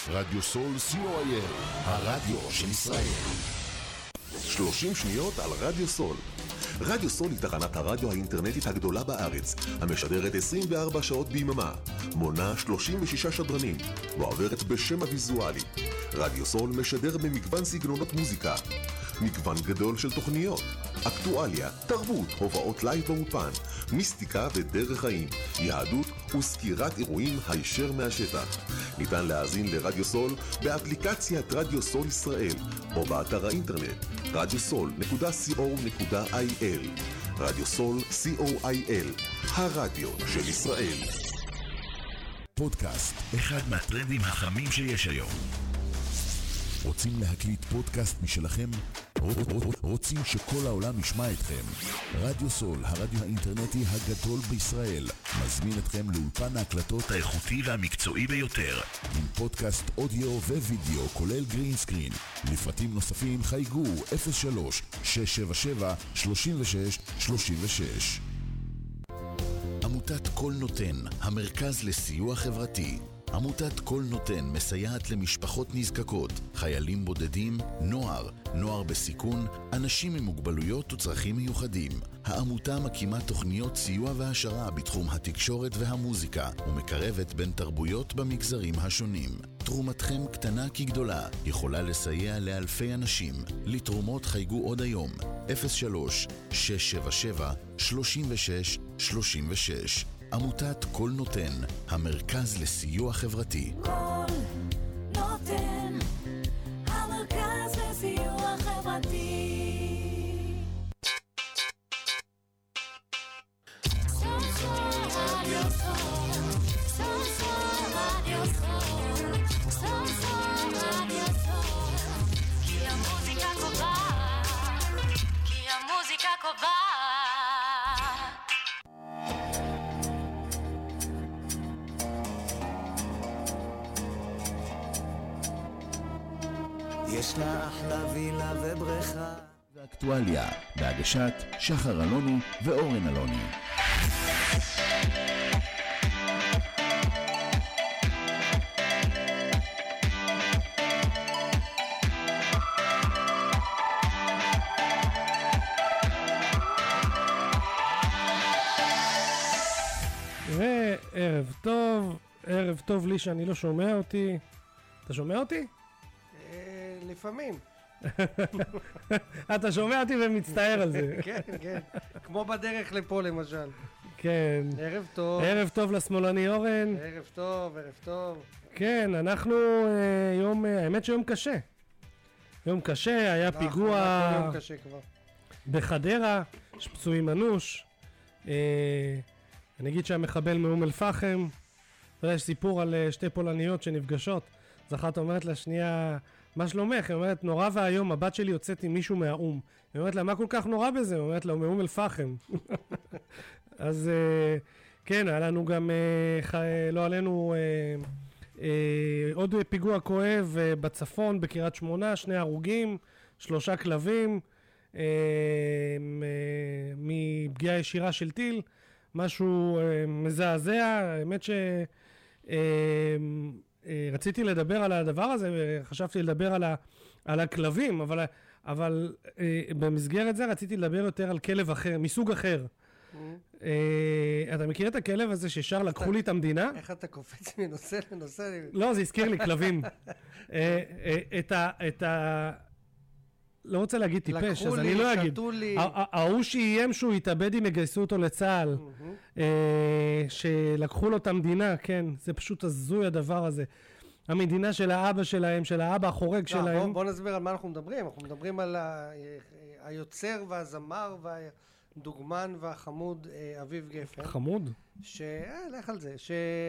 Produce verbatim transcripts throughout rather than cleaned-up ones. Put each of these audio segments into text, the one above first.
רדיו סול סי או איי אל, הרדיו של ישראל. שלושים שניות על רדיו סול. רדיו סול היא תחנת הרדיו האינטרנטית הגדולה בארץ, המשדרת עשרים וארבע שעות ביממה, מונה שלושים ושישה שדרנים, ועוברת בשם הוויזואלי. רדיו סול משדר במגוון סגנונות מוזיקה, מגוון גדול של תוכניות, אקטואליה, תרבות, הובאות לייב באופן, מיסטיקה ודרך חיים, יהדות וסקירת אירועים הישר מהשטח. ניתן להאזין לרדיו סול באפליקציית רדיו סול ישראל או באתר האינטרנט רדיו סול נקודה סי או נקודה איי אל. רדיו סול סי או איי אל, הרדיו של ישראל. פודקאסט, אחד מהטרנדים החמים שיש היום. רוצים להקליט פודקאסט משלכם? רוצים שכל העולם ישמע אתכם? רדיו סול, הרדיו האינטרנטי הגדול בישראל, מזמין אתכם לאולפן ההקלטות האיכותי והמקצועי ביותר, עם פודקאסט אודיו ווידאו כולל גרין סקרין. לפרטים נוספים חייגו אפס שלוש שש שבע שבע שלוש שש שלוש שש. עמותת כל נותן, המרכז לסיוע חברתי. עמותת כל נותן מסייעת למשפחות נזקקות, חיילים בודדים, נוער, נוער בסיכון, אנשים עם מוגבלויות וצרכים מיוחדים. העמותה מקימה תוכניות סיוע והשרה בתחום התקשורת והמוזיקה, ומקרבת בין תרבויות במגזרים השונים. תרומתכם קטנה כגדולה, יכולה לסייע לאלפי אנשים. לתרומות חייגו עוד היום, אפס שלוש שש שבע שבע שלוש שש שלוש שש. עמותת כל נותן, המרכז לסיוע חברתי. כל נותן, המרכז לסיוע חברתי. סול סול רדיו סול, סול סול רדיו סול, סול סול רדיו סול. כי המוזיקה קובעת, כי המוזיקה קובעת. יש לה אחלה וילה ובריכה ואקטואליה, בהגשת שחר אלוני ואורן אלוני. וערב טוב, ערב טוב לי שאני לא שומע אותי. אתה שומע אותי? לפעמים. אתה שומע אותי ומצטער על זה. כן, כן. כמו בדרך לפה למשל. כן. ערב טוב. ערב טוב לשמאלני אורן. ערב טוב, ערב טוב. כן, אנחנו יום, האמת שיום קשה. יום קשה, היה פיגוע יום קשה כבר. בחדרה, יש פצועים אנוש. אני אגיד שהמחבל מאום אל פחם. אתה יודע, יש סיפור על שתי פולניות שנפגשות. אז אחת אומרת לשנייה, מה שלומך? היא אומרת, נורא והיום, הבת שלי יוצאת עם מישהו מהאום. היא אומרת לה, מה כל כך נורא בזה? היא אומרת לה, מאום אל פחם. אז כן, היה לנו גם, לא עלינו, עוד פיגוע כואב בצפון, בקריית שמונה, שני הרוגים, שלושה כלבים, מפגיעה ישירה של טיל, משהו מזעזע, האמת ש... רציתי לדבר על הדבר הזה, וחשבתי לדבר על, ה, על הכלבים, אבל, אבל אה, במסגרת זה רציתי לדבר יותר על כלב אחר, מסוג אחר. Mm-hmm. אה, אתה מכיר את הכלב הזה ששר לקחו לי את המדינה? איך אתה קופץ מנושא לנושא? לא, זה הזכיר לי כלבים. אה, אה, את ה... את ה לא רוצה להגיד טיפש, אז אני לא אגיד. ההוא שאיים שהוא יתאבד אם יגייסו אותו לצהל, שלקחו לו את המדינה, כן, זה פשוט הזוי הדבר הזה. המדינה של האבא שלהם, של האבא החורג שלהם. בוא נסביר על מה אנחנו מדברים. אנחנו מדברים על היוצר והזמר והדוגמן והחמוד אביב גפן. חמוד? לך על זה.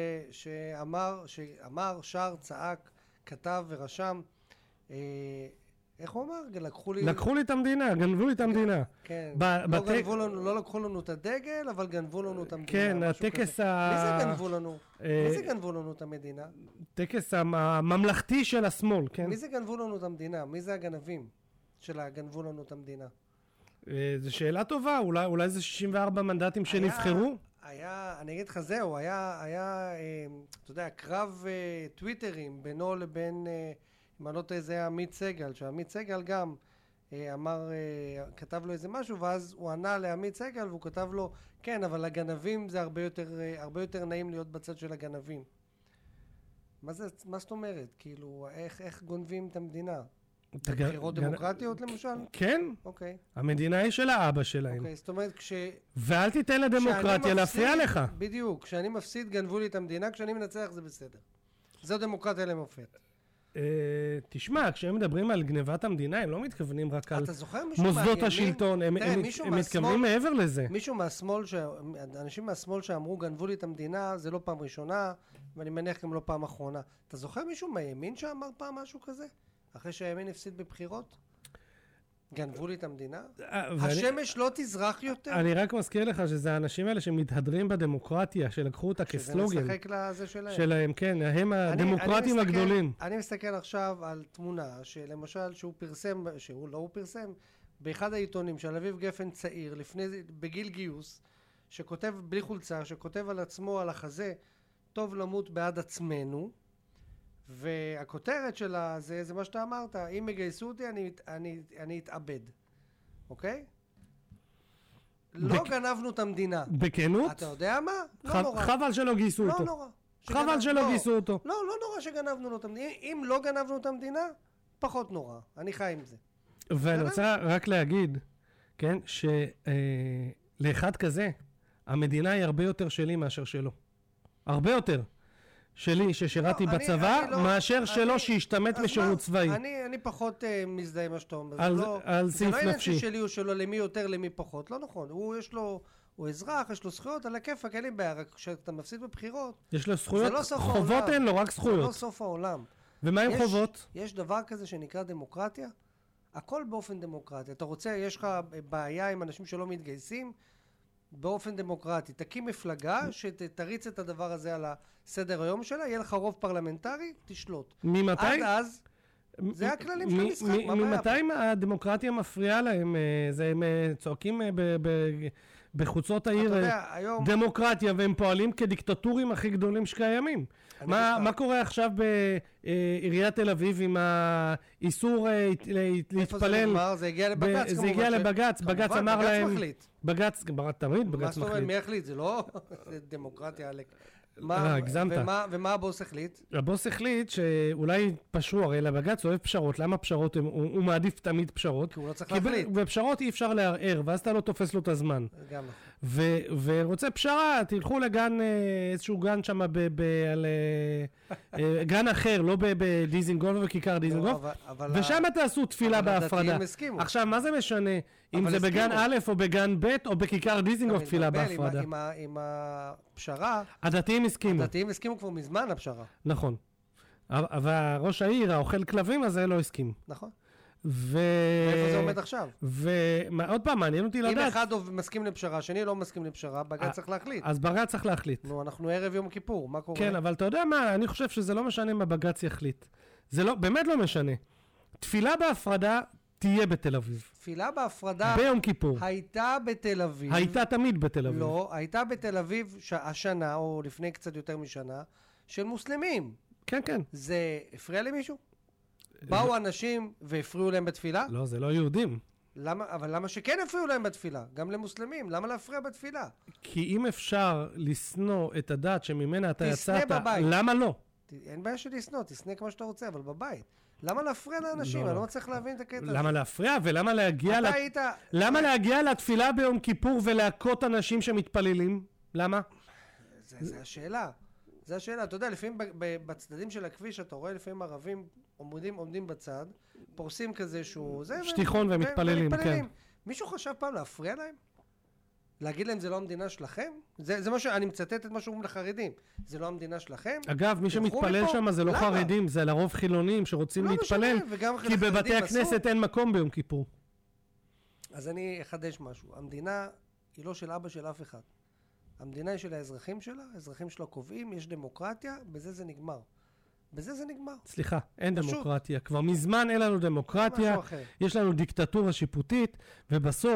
שאמר, שר, צעק, כתב ורשם, איך הוא אמר? לקחו לי... לקחו לי את המדינה, גנבו לי את המדינה. כן, לא גנבו לנו, לא לקחו לנו את הדגל, אבל גנבו לנו את המדינה. כן, הטקס ה... מי זה גנבו לנו? מי זה גנבו לנו את המדינה? טקס הממלכתי של השמאל, כן. מי זה גנבו לנו את המדינה? מי זה הגנבים של הגנבו לנו את המדינה? זו שאלה טובה, אולי זה שישים וארבעה מנדטים שנבחרו? היה, אני אגיד לך זהו, היה, היה, אה, אתה יודע, קרב אה, טוויטרים בינו לבין, אה, אם אני לא טועה, זה היה עמית סגל, שעמית סגל גם אה, אמר, אה, כתב לו איזה משהו, ואז הוא ענה לעמית סגל, והוא כתב לו, כן, אבל הגנבים זה הרבה יותר, אה, הרבה יותר נעים להיות בצד של הגנבים. מה זה, מה זאת אומרת? כאילו, איך, איך גונבים את המדינה? בחירות דמוקרטיות למשל? כן. אוקיי. המדינה היא של האבא שלהם. אוקיי, זאת אומרת, כש... ואל תיתן לדמוקרטיה להפריע לך. בדיוק, כשאני מפסיד גנבו לי את המדינה, כשאני מנצח זה בסדר. זו דמוקרטיה למופת. תשמע, כשהם מדברים על גנבת המדינה, הם לא מתכוונים רק על מוסדות מהימין? השלטון, הם, תראה, הם, מישהו הם מהשמאל, מתכוונים מעבר לזה. מישהו מהשמאל, ש... אנשים מהשמאל שאמרו גנבו לי את המדינה, זה לא פעם ראשונה, ואני מניח גם לא פעם אחרונה. אתה זוכר מישהו מהימין שאמר פעם משהו כזה? אחרי שהימין הפסיד בבחירות? גנבו לי את המדינה? השמש לא תזרח יותר? אני רק מזכיר לך שזה האנשים האלה שמתהדרים בדמוקרטיה, שלקחו אותה כסלוגן. שזה משחק לזה שלהם. שלהם, כן, הם הדמוקרטים הגדולים. אני מסתכל עכשיו על תמונה שלמשל שהוא פרסם, שהוא לא הוא פרסם, באחד העיתונים של אביב גפן צעיר, לפני, בגיל גיוס, שכותב בלי חולצה, שכותב על עצמו, על החזה, טוב למות בעד עצמנו, והכותרת שלה זה, זה מה שאתה אמרת, אם יגייסו אותי אני, אני, אני אתאבד, אוקיי? לא בק... גנבנו את המדינה. בכנות? אתה יודע מה? לא ח... נורא. חבל שלא גייסו לא אותו. נורא. חבל שגנב... שלא לא. גייסו אותו. לא, לא נורא שגנבנו לו את המדינה. אם לא גנבנו את המדינה, פחות נורא. אני חי עם זה. ואני רוצה רק להגיד, כן, שלאחד אה, כזה, המדינה היא הרבה יותר שלי מאשר שלו. הרבה יותר. שלי ששירתי לא, בצבא, אני, אני לא, מאשר אני, שלו שהשתמט משירות צבאי. אני, אני פחות uh, מזדהה מה שאתה אומר. על, לא, על סעיף נפשי. זה לא עניין ששלי או שלו, למי יותר, למי פחות. לא נכון. הוא יש לו, הוא אזרח, יש לו זכויות, על הכיף, אין לי בעיה. רק כשאתה מפסיד בבחירות, יש לו זכויות, לא סוף חובות העולם. אין לו, רק זכויות. זה לא סוף העולם. ומה עם יש, חובות? יש דבר כזה שנקרא דמוקרטיה. הכל באופן דמוקרטי. אתה רוצה, יש לך בעיה עם אנשים שלא מתגייסים, באופן דמוקרטי. תקים מפלגה שתריץ את הדבר הזה על הסדר היום שלה, יהיה לך רוב פרלמנטרי, תשלוט. ממתי? עד אז, זה הכללים של המשחק, מה הבעיה? ממתי הדמוקרטיה מפריעה להם? זה הם צועקים בחוצות העיר דמוקרטיה, והם פועלים כדיקטטורים הכי גדולים שקיימים. מה קורה עכשיו בעיריית תל אביב עם האיסור להתפלל? איפה זה נגמר? זה הגיע לבגץ כמובן. זה הגיע לבגץ, בגץ אמר להם... בגץ מחליט. בגץ, תמיד בגץ מחליט. מה זאת אומרת, מי החליט? זה לא דמוקרטיה עלק. אה, הגזמת. ומה הבוס החליט? הבוס החליט שאולי פשרו, הרי לבגץ אוהב פשרות. למה פשרות? הוא מעדיף תמיד פשרות. כי הוא לא צריך להחליט. כי בפשרות אי אפשר לערער, ואז אתה לא תופס לו את הזמן. גם. ורוצה פשרה, תלכו לגן, איזשהו גן שם, על גן אחר, לא בדיזינגולף וכיכר דיזינגולף, ושם תעשו תפילה בהפרדה. עכשיו, מה זה משנה? אם זה בגן א' או בגן ב' או בכיכר דיזינגולף תפילה בהפרדה. עם הפשרה... הדתיים הסכימו. הדתיים הסכימו כבר מזמן הפשרה. נכון. אבל ראש העיר, האוכל כלבים הזה, לא הסכים. נכון. ו... איפה זה עומד עכשיו? ועוד פעם, מעניין אותי לדעת. אם אחד מסכים לפשרה, שני לא מסכים לפשרה, בג"ץ צריך להחליט. אז בג"ץ צריך להחליט. נו, אנחנו ערב יום כיפור, מה קורה? כן, אבל אתה יודע מה, אני חושב שזה לא משנה מה בג"ץ יחליט. זה לא, באמת לא משנה. תפילה בהפרדה תהיה בתל אביב. תפילה בהפרדה... ביום כיפור. הייתה בתל אביב. הייתה תמיד בתל אביב. לא, הייתה בתל אביב השנה, או לפני קצת יותר משנה, של מוסלמים. כן, כן. זה הפריע למישהו? באו אנשים והפריעו להם בתפילה? לא, זה לא יהודים. למה, אבל למה שכן הפריעו להם בתפילה? גם למוסלמים, למה להפריע בתפילה? כי אם אפשר לסנוע את הדת שממנה אתה יצאת, תסנה בבית. למה לא? אין בעיה של לסנוע, תסנה כמו שאתה רוצה, אבל בבית. למה להפריע לאנשים? לא, אני לא. לא צריך להבין את הקטע. למה להפריע? ולמה להגיע, לת... היית... למה להגיע לתפילה ביום כיפור ולהכות אנשים שמתפללים? למה? זה, זה השאלה. זה השאלה. אתה יודע, לפעמים בצדדים של הכביש, אתה רואה לפעמים ערבים עומדים, עומדים בצד, פורסים כזה שהוא... שטיחון ו... ומתפללים, ו... כן. מישהו חשב פעם להפריע להם? להגיד להם זה לא המדינה שלכם? זה, זה מה שאני מצטט את מה שאומרים לחרדים. זה לא המדינה שלכם? אגב, מי שמתפלל שם זה לא למה? חרדים, זה לרוב חילונים שרוצים לא להתפלל, כי בבתי הכנסת אסור. אין מקום ביום כיפור. אז אני אחדש משהו. המדינה היא לא של אבא של אף אחד. המדינה היא של האזרחים שלה, האזרחים שלה קובעים, יש דמוקרטיה, בזה זה נגמר. בזה זה נגמר. סליחה, אין פשוט. דמוקרטיה. כבר מזמן אין לנו דמוקרטיה, יש לנו דיקטטורה שיפוטית, ובסוף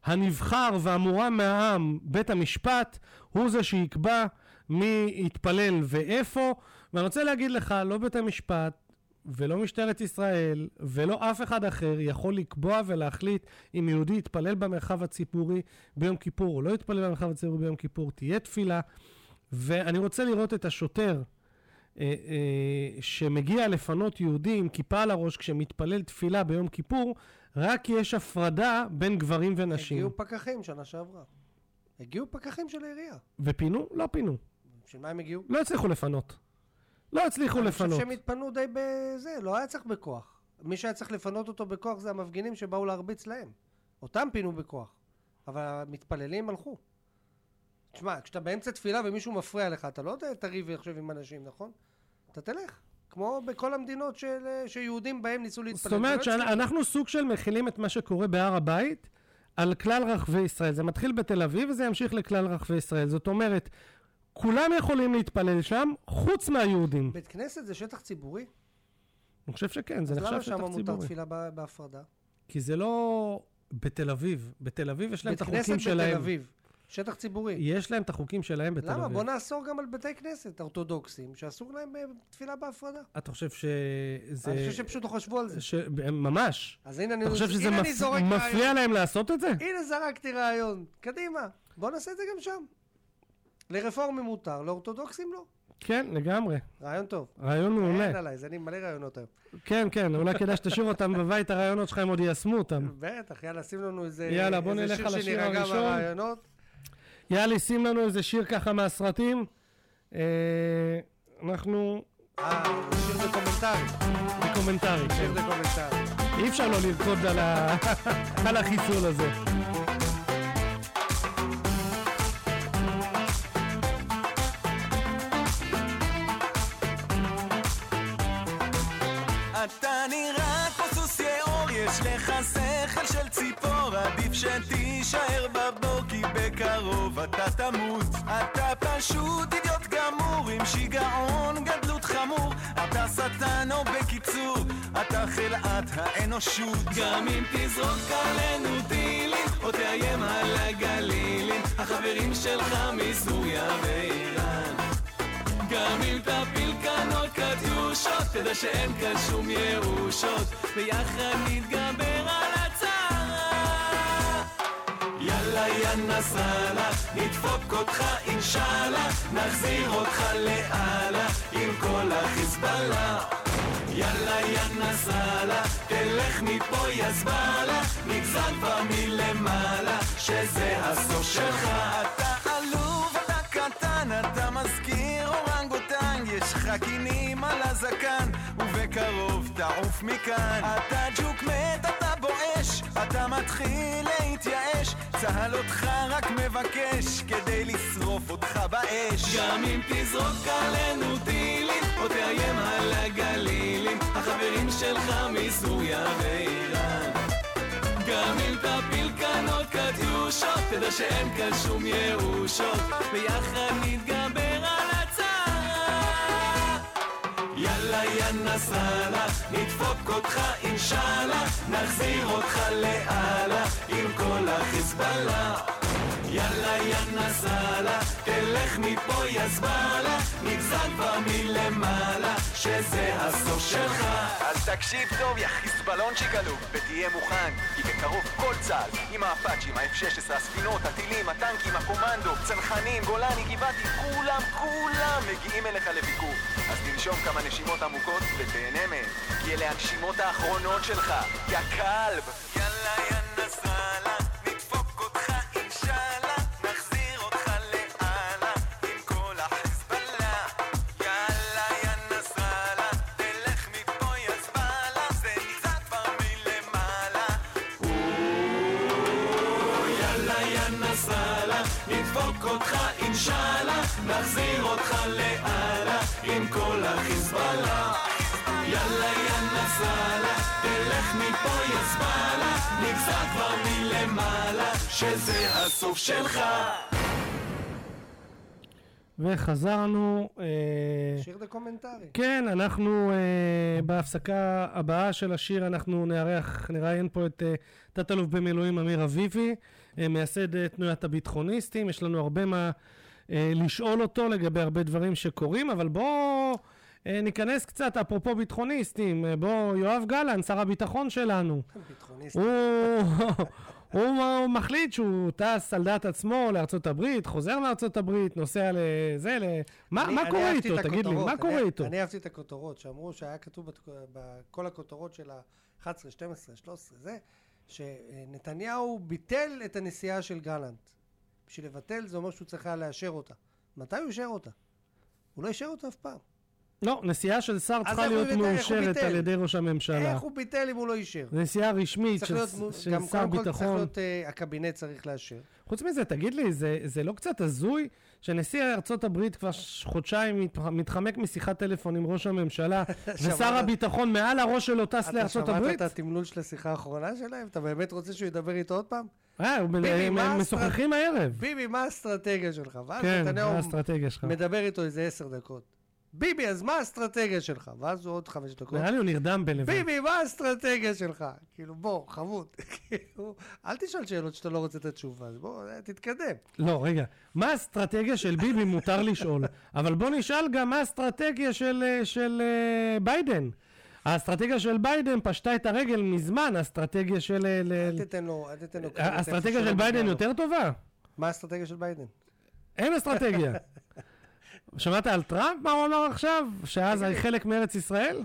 הנבחר והמורם מהעם, בית המשפט, הוא זה שיקבע מי יתפלל ואיפה. ואני רוצה להגיד לך, לא בית המשפט ולא משטרת ישראל ולא אף אחד אחר יכול לקבוע ולהחליט אם יהודי יתפלל במרחב הציבורי ביום כיפור או לא יתפלל במרחב הציבורי ביום כיפור. תהיה תפילה. ואני רוצה לראות את השוטר אה, אה, שמגיע לפנות יהודי עם כיפה על הראש כשמתפלל תפילה ביום כיפור, רק כי יש הפרדה בין גברים ונשים. הגיעו פקחים שנה שעברה. הגיעו פקחים של העירייה. ופינו? לא פינו. של מה הם הגיעו? לא הצליחו לפנות. לא הצליחו לפנות. אני חושב שהם התפנו די בזה, לא היה צריך בכוח. מי שהיה צריך לפנות אותו בכוח זה המפגינים שבאו להרביץ להם. אותם פינו בכוח. אבל המתפללים הלכו. תשמע, כשאתה באמצע תפילה ומישהו מפריע לך, אתה לא תריב עכשיו עם אנשים, נכון? אתה תלך. כמו בכל המדינות של, שיהודים בהם ניסו להתפלל. זאת אומרת שאנחנו סוג של מכילים את מה שקורה בהר הבית על כלל רחבי ישראל. זה מתחיל בתל אביב וזה ימשיך לכלל רחבי ישראל. זאת אומרת, כולם יכולים להתפלל שם, חוץ מהיהודים. בית כנסת זה שטח ציבורי? אני חושב שכן, זה נחשב שטח ציבורי. אז למה שם מותר תפילה בהפרדה? כי זה לא בתל אביב. בתל אביב יש להם את החוקים שלהם. בית כנסת בתל אביב. שטח ציבורי. יש להם את החוקים שלהם בתל אביב. למה? בוא נאסור גם על בתי כנסת אורתודוקסים, שאסור להם תפילה בהפרדה. אתה חושב שזה... אני חושב שפשוט לא חשבו על זה. ש... ממש. אז הנה אני... אתה חושב שזה מפ... מפריע להם לעשות את זה? הנה זרקתי רעיון. קדימה. בוא נעשה את זה גם שם. לרפורמים מותר, לאורתודוקסים לא. כן, לגמרי. רעיון טוב. רעיון מעולה. אין עליי, זה אני מלא רעיונות היום. כן, כן, אולי כדאי שתשאיר אותם בבית, הרעיונות שלך הם עוד יישמו אותם. בטח, יאללה, שים לנו איזה... יאללה, בוא נלך על השיר הראשון. יאללה, שים לנו איזה שיר ככה מהסרטים. אנחנו... אה, שיר דוקומנטרי. דוקומנטרי. שיר דוקומנטרי. אי אפשר לא לרקוד על החיסול הזה. אתה נראה כמו סוס יאור, יש לך שכל של ציפור, עדיף שתישאר בבור כי בקרוב אתה תמות. אתה פשוט אידיוט גמור עם שיגעון גדלות חמור, אתה שטן או בקיצור אתה חלאת האנושות. גם אם תזרוק עלינו טילים או תאיים על הגלילים, החברים שלך מסוריה ואיראן. גם אם תפיל כאן עוד קטיושות, תדע שאין כאן שום ירושות, ביחד נתגבר על הצרה. יאללה יא נסראללה, נדפוק אותך אינשאללה, נחזיר אותך לאללה עם כל החיזבאללה. יאללה יא נסראללה, תלך מפה יא זבאללה, נגזר כבר מלמעלה שזה הסוף שלך. אתה עלוב, אתה קטן, אתה מזכיר אורנגוטנג, יש לך קינים על הזקן ובקרוב תעוף מכאן. אתה ג'וק מת, אתה בואש, אתה מתחיל להתייאש, צהל אותך רק מבקש כדי לשרוף אותך באש. גם אם תזרוק עלינו טילים או תאיים על הגלילים, החברים שלך מסוריה ואיראן. גם אם תפיל כאן עוד קטיושות, תדע שאין כאן שום ירושות, ביחד נתגבר על הצרה. יאללה יא נסראללה, נדפוק אותך אינשאללה, נחזיר אותך לאללה עם כל החיזבאללה. יאללה יא נסראללה, תלך מפה יא זבאללה, נגזר כבר מלמעלה שזה הסוף שלך. אז תקשיב טוב יא חיזבאלונצ'יק עלוב, ותהיה מוכן, כי בקרוב כל צה"ל עם האפאצ'ים, ה-אף שש עשרה, הספינות, הטילים, הטנקים, הקומנדו, צנחנים, גולני, גבעתי, כולם כולם מגיעים אליך לביקור. אז תנשום כמה נשימות עמוקות ותהנה מהם, כי אלה הנשימות האחרונות שלך, יא כלב. יאללה יא נסראללה, נדפוק אותך אינשאללה, נחזיר אותך לאללה עם כל החיזבאללה. יאללה יא נסראללה, תלך מפה יא זבאללה, זה נגזר כבר מלמעלה. יאללה יא נסראללה, נדפוק אותך אינשאללה, נחזיר אותך לאללה עם כל החיזבאללה. יאללה יא נסראללה, תלך מפה יא זבאללה, נגזר כבר מלמעלה שזה הסוף שלך. וחזרנו. אה, שיר דוקומנטרי. כן, אנחנו אה, בהפסקה הבאה של השיר, אנחנו נערך, נראיין פה את אה, תת-אלוף במילואים אמיר אביבי, אה, מייסד אה, תנועת הביטחוניסטים. יש לנו הרבה מה אה, לשאול אותו לגבי הרבה דברים שקורים, אבל בואו אה, ניכנס קצת, אפרופו ביטחוניסטים. אה, בואו, יואב גלנט, שר הביטחון שלנו. ביטחוניסטי. הוא... הוא מחליט שהוא טס על דעת עצמו לארצות הברית, חוזר לארצות הברית, נוסע לזה, ל... מה, מה קורה איתו? תגיד לי, מה קורה איתו? אני אהבתי את הכותרות, שאמרו שהיה כתוב בכל הכותרות של ה-אחת עשרה, שתים עשרה, שלוש עשרה, זה, שנתניהו ביטל את הנסיעה של גלנט. בשביל לבטל זה אומר שהוא צריך היה לאשר אותה. מתי הוא אישר אותה? הוא לא אישר אותה אף פעם. לא, נסיעה של שר צריכה להיות מאושרת על ידי ראש הממשלה. איך הוא ביטל אם הוא לא אישר? נסיעה רשמית של שר ביטחון. צריך להיות, הקבינט צריך לאשר. חוץ מזה, תגיד לי, זה לא קצת הזוי שנשיא ארצות הברית כבר חודשיים מתחמק משיחת טלפון עם ראש הממשלה, ושר הביטחון מעל הראש שלו טס לארצות הברית? אתה שמעת את התמלול של השיחה האחרונה שלהם? אתה באמת רוצה שהוא ידבר איתו עוד פעם? אה, הם משוחחים הערב. ביבי, מה האסטרטגיה שלך? כן, מה האסטרטגיה שלך? מדבר איתו איזה עשר דקות. ביבי, אז מה האסטרטגיה שלך? ואז הוא עוד חמש דקות. נראה לי הוא נרדם בלבד. ביבי, מה האסטרטגיה שלך? כאילו, בוא, חמוד. אל תשאל שאלות שאתה לא רוצה את התשובה, אז בוא, תתקדם. לא, רגע. מה האסטרטגיה של ביבי מותר לשאול? אבל בוא נשאל גם מה האסטרטגיה של, של ביידן. האסטרטגיה של ביידן פשטה את הרגל מזמן, האסטרטגיה של... אל תתן לו, אל תתן לו. האסטרטגיה של ביידן יותר טובה? מה האסטרטגיה של ביידן? אין אסטרטגיה. שמעת על טראמפ מה הוא אמר עכשיו? שאז היא חלק מארץ ישראל?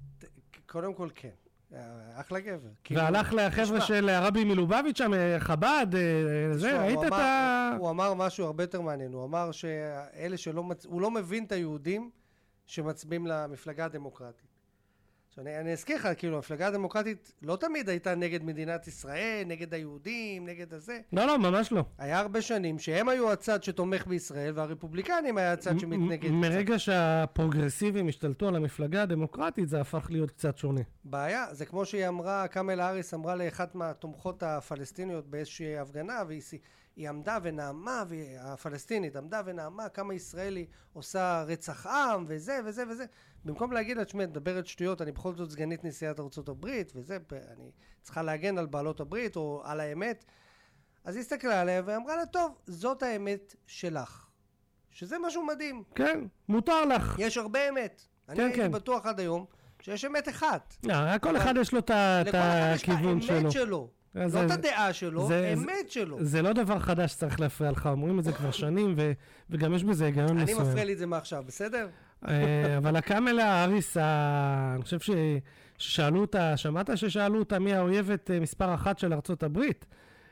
קודם כל כן. אחלה גבר. והלך לחבר'ה של הרבי מלובביץ' שם, חב"ד, זה, ראית את ה... הוא אמר משהו הרבה יותר מעניין. הוא אמר שאלה שלא... הוא לא מבין את היהודים שמצביעים למפלגה הדמוקרטית. אני, אני אזכיר לך, כאילו, המפלגה הדמוקרטית לא תמיד הייתה נגד מדינת ישראל, נגד היהודים, נגד הזה. לא, לא, ממש לא. היה הרבה שנים שהם היו הצד שתומך בישראל, והרפובליקנים היה הצד שמתנגד. מרגע שהפרוגרסיבים השתלטו על המפלגה הדמוקרטית, זה הפך להיות קצת שונה. בעיה, זה כמו שהיא אמרה, קמלה האריס אמרה לאחת מהתומכות הפלסטיניות באיזושהי הפגנה, והיא היא עמדה ונעמה, והפלסטינית עמדה ונעמה, כמה ישראלי עושה רצח עם, וזה וזה וזה. במקום להגיד לה, תשמע, מדברת שטויות, אני בכל זאת סגנית נשיאת ארצות הברית, וזה, אני צריכה להגן על בעלות הברית, או על האמת. אז היא הסתכלה עליה ואמרה לה, טוב, זאת האמת שלך. שזה משהו מדהים. כן, מותר לך. יש הרבה אמת. אני כן, הייתי כן. בטוח עד היום, שיש אמת אחת. לא, כל אחד יש לו את הכיוון שלו. לכל אחד יש את האמת שלו. לא את הדעה שלו, אמת שלו. זה לא דבר חדש שצריך להפריע לך, אומרים את זה כבר שנים, וגם יש בזה היגיון מסוים. אני מפריע לי את זה מעכשיו, בסדר? אבל הקמלה האריס, אני חושב ששאלו אותה, שמעת ששאלו אותה מי האויבת מספר אחת של ארצות הברית?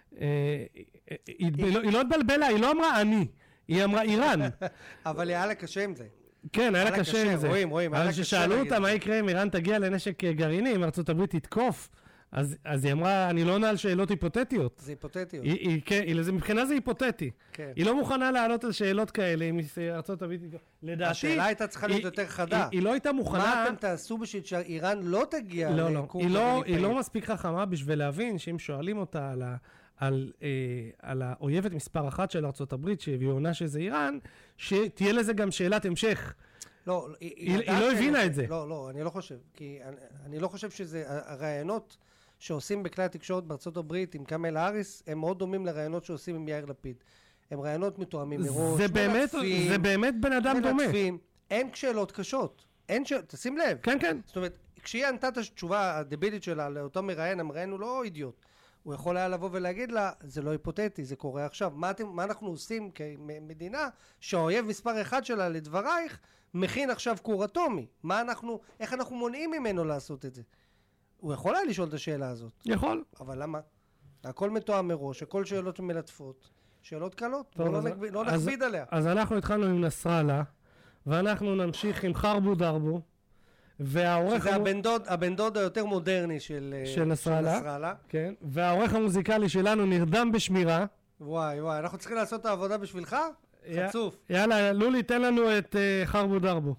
היא לא התבלבלה, היא לא אמרה אני, היא אמרה איראן. אבל היה לה קשה עם זה. כן, היה לה קשה עם זה. רואים, רואים. אבל ששאלו אותה מה יקרה אם איראן תגיע לנשק גרעיני, אם ארצות הברית תתקוף, אז, אז היא אמרה, אני לא עונה על שאלות היפותטיות. זה היפותטיות. היא, היא, כן, היא, מבחינה זה היפותטי. כן. היא לא מוכנה לענות על שאלות כאלה, אם ארצות הברית... לדעתי... השאלה הייתה צריכה להיות יותר חדה. היא, היא לא הייתה מוכנה... מה אתם תעשו בשביל שאיראן לא תגיע לא, לא. לקור היא לא, גרעיני? היא לא מספיק חכמה בשביל להבין שאם שואלים אותה על, ה, על, אה, על האויבת מספר אחת של ארצות הברית, שהיא עונה שזה איראן, שתהיה לזה גם שאלת המשך. לא, היא, היא, היא לא הבינה את זה. לא, לא, אני לא חושב. כי אני, אני לא חושב שזה... הרעיונות שעושים בכלי התקשורת בארצות הברית עם קמלה האריס, הם מאוד דומים לרעיונות שעושים עם יאיר לפיד. הם רעיונות מתואמים מראש, זה באמת, זה באמת בן אדם דומה. אין שאלות קשות. אין שאלות, תשים לב. כן, כן. זאת אומרת, כשהיא ענתה את התשובה הדבילית שלה לאותו מראיין, המראיין הוא לא אידיוט. הוא יכול היה לבוא ולהגיד לה, זה לא היפותטי, זה קורה עכשיו. מה, אתם, מה אנחנו עושים כמדינה שהאויב מספר אחד שלה לדברייך מכין עכשיו כור אטומי? מה אנחנו, איך אנחנו מונעים ממנו לעשות את זה? הוא יכול היה לשאול את השאלה הזאת. יכול. אבל למה? הכל מתואם מראש, הכל שאלות מלטפות, שאלות קלות, טוב, לא, אז, נקב, לא אז, נכביד עליה. אז אנחנו התחלנו עם נסראללה, ואנחנו נמשיך עם חרבו דרבו, והעורך... שזה המ... הבן דוד, הבן דוד היותר מודרני של, של נסראללה. של נסראללה. כן, והעורך המוזיקלי שלנו נרדם בשמירה. וואי וואי, אנחנו צריכים לעשות את העבודה בשבילך? י... חצוף. יאללה, לולי, תן לנו את uh, חרבו דרבו.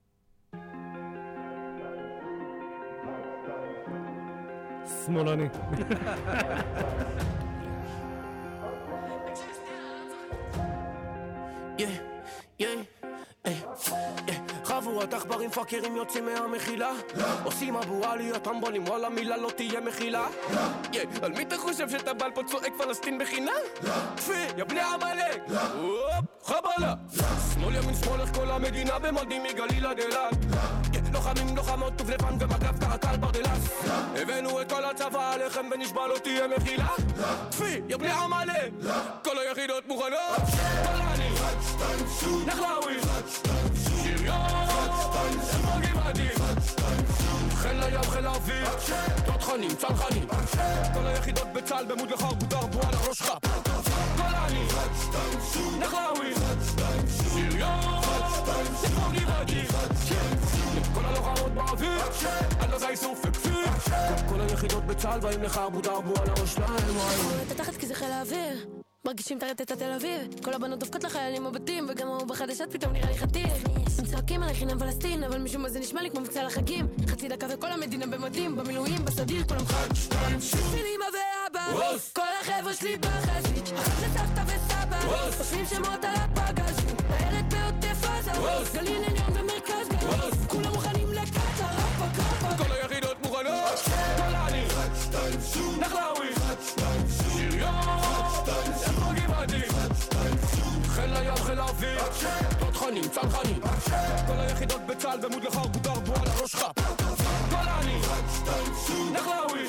שמאלני. Yeah, yeah. מיליארד עכברים פאקרים יוצאים מהמחילה עושים אבואלי הטמבונים וואלה מילה לא תהיה מחילה על מי אתה חושב שאתה בעל פה צועק פלסטין בחינה? תפי, יא בני עמלק חבלה שמאל ימין שמאל איך כל המדינה במודים מגליל עד אילת לוחמים לוחמות טוב לבן ומגף קרקל ברדלס הבאנו את כל הצבא עליכם ונשבע לא תהיה מחילה תפי, יא בני עמלק כל היחידות מוכנות פולני נחלאווי שריון איפה גבעדים חיל הים חיל האוויר תותחנים צנחנים כל היחידות בצה"ל במוד לחרבו דרבו על הראש חפ פולני נחלאווי שריון איפה גבעדים כל הלוחמות באוויר על עזה איסוף וכפיר כל היחידות בצה"ל באים לחרבו דרבו על הראש להם אתה תחת כי זה חיל האוויר מרגישים תרדת את התל אביב כל הבנות דופקות לחיילים בבתים וגם הוא בחדשות פתאום נראה לי חתיך הם צועקים עלי חינם פלסטין אבל משום מה זה נשמע לי כמו מבצע לחגים חצי דקה וכל המדינה במדים במילואים בסדיר כולם חד שתיים שלי אמא ואבא כל החבר'ה שלי בחזית אחת לסבתא וסבא עושים שמות על הפגזים הילד בעוטף עזה גליל עליון ומרכז גז כולם מוכנים לקצה רפק רפק כל היחידות מוכנות פולני נחלאווי שריון איפה גבעדים חיל הים חיל האוויר תותחנים צנחנים כל היחידות בצה"ל במוד לחרבו דרבו על הראש חפ פולני נחלאווי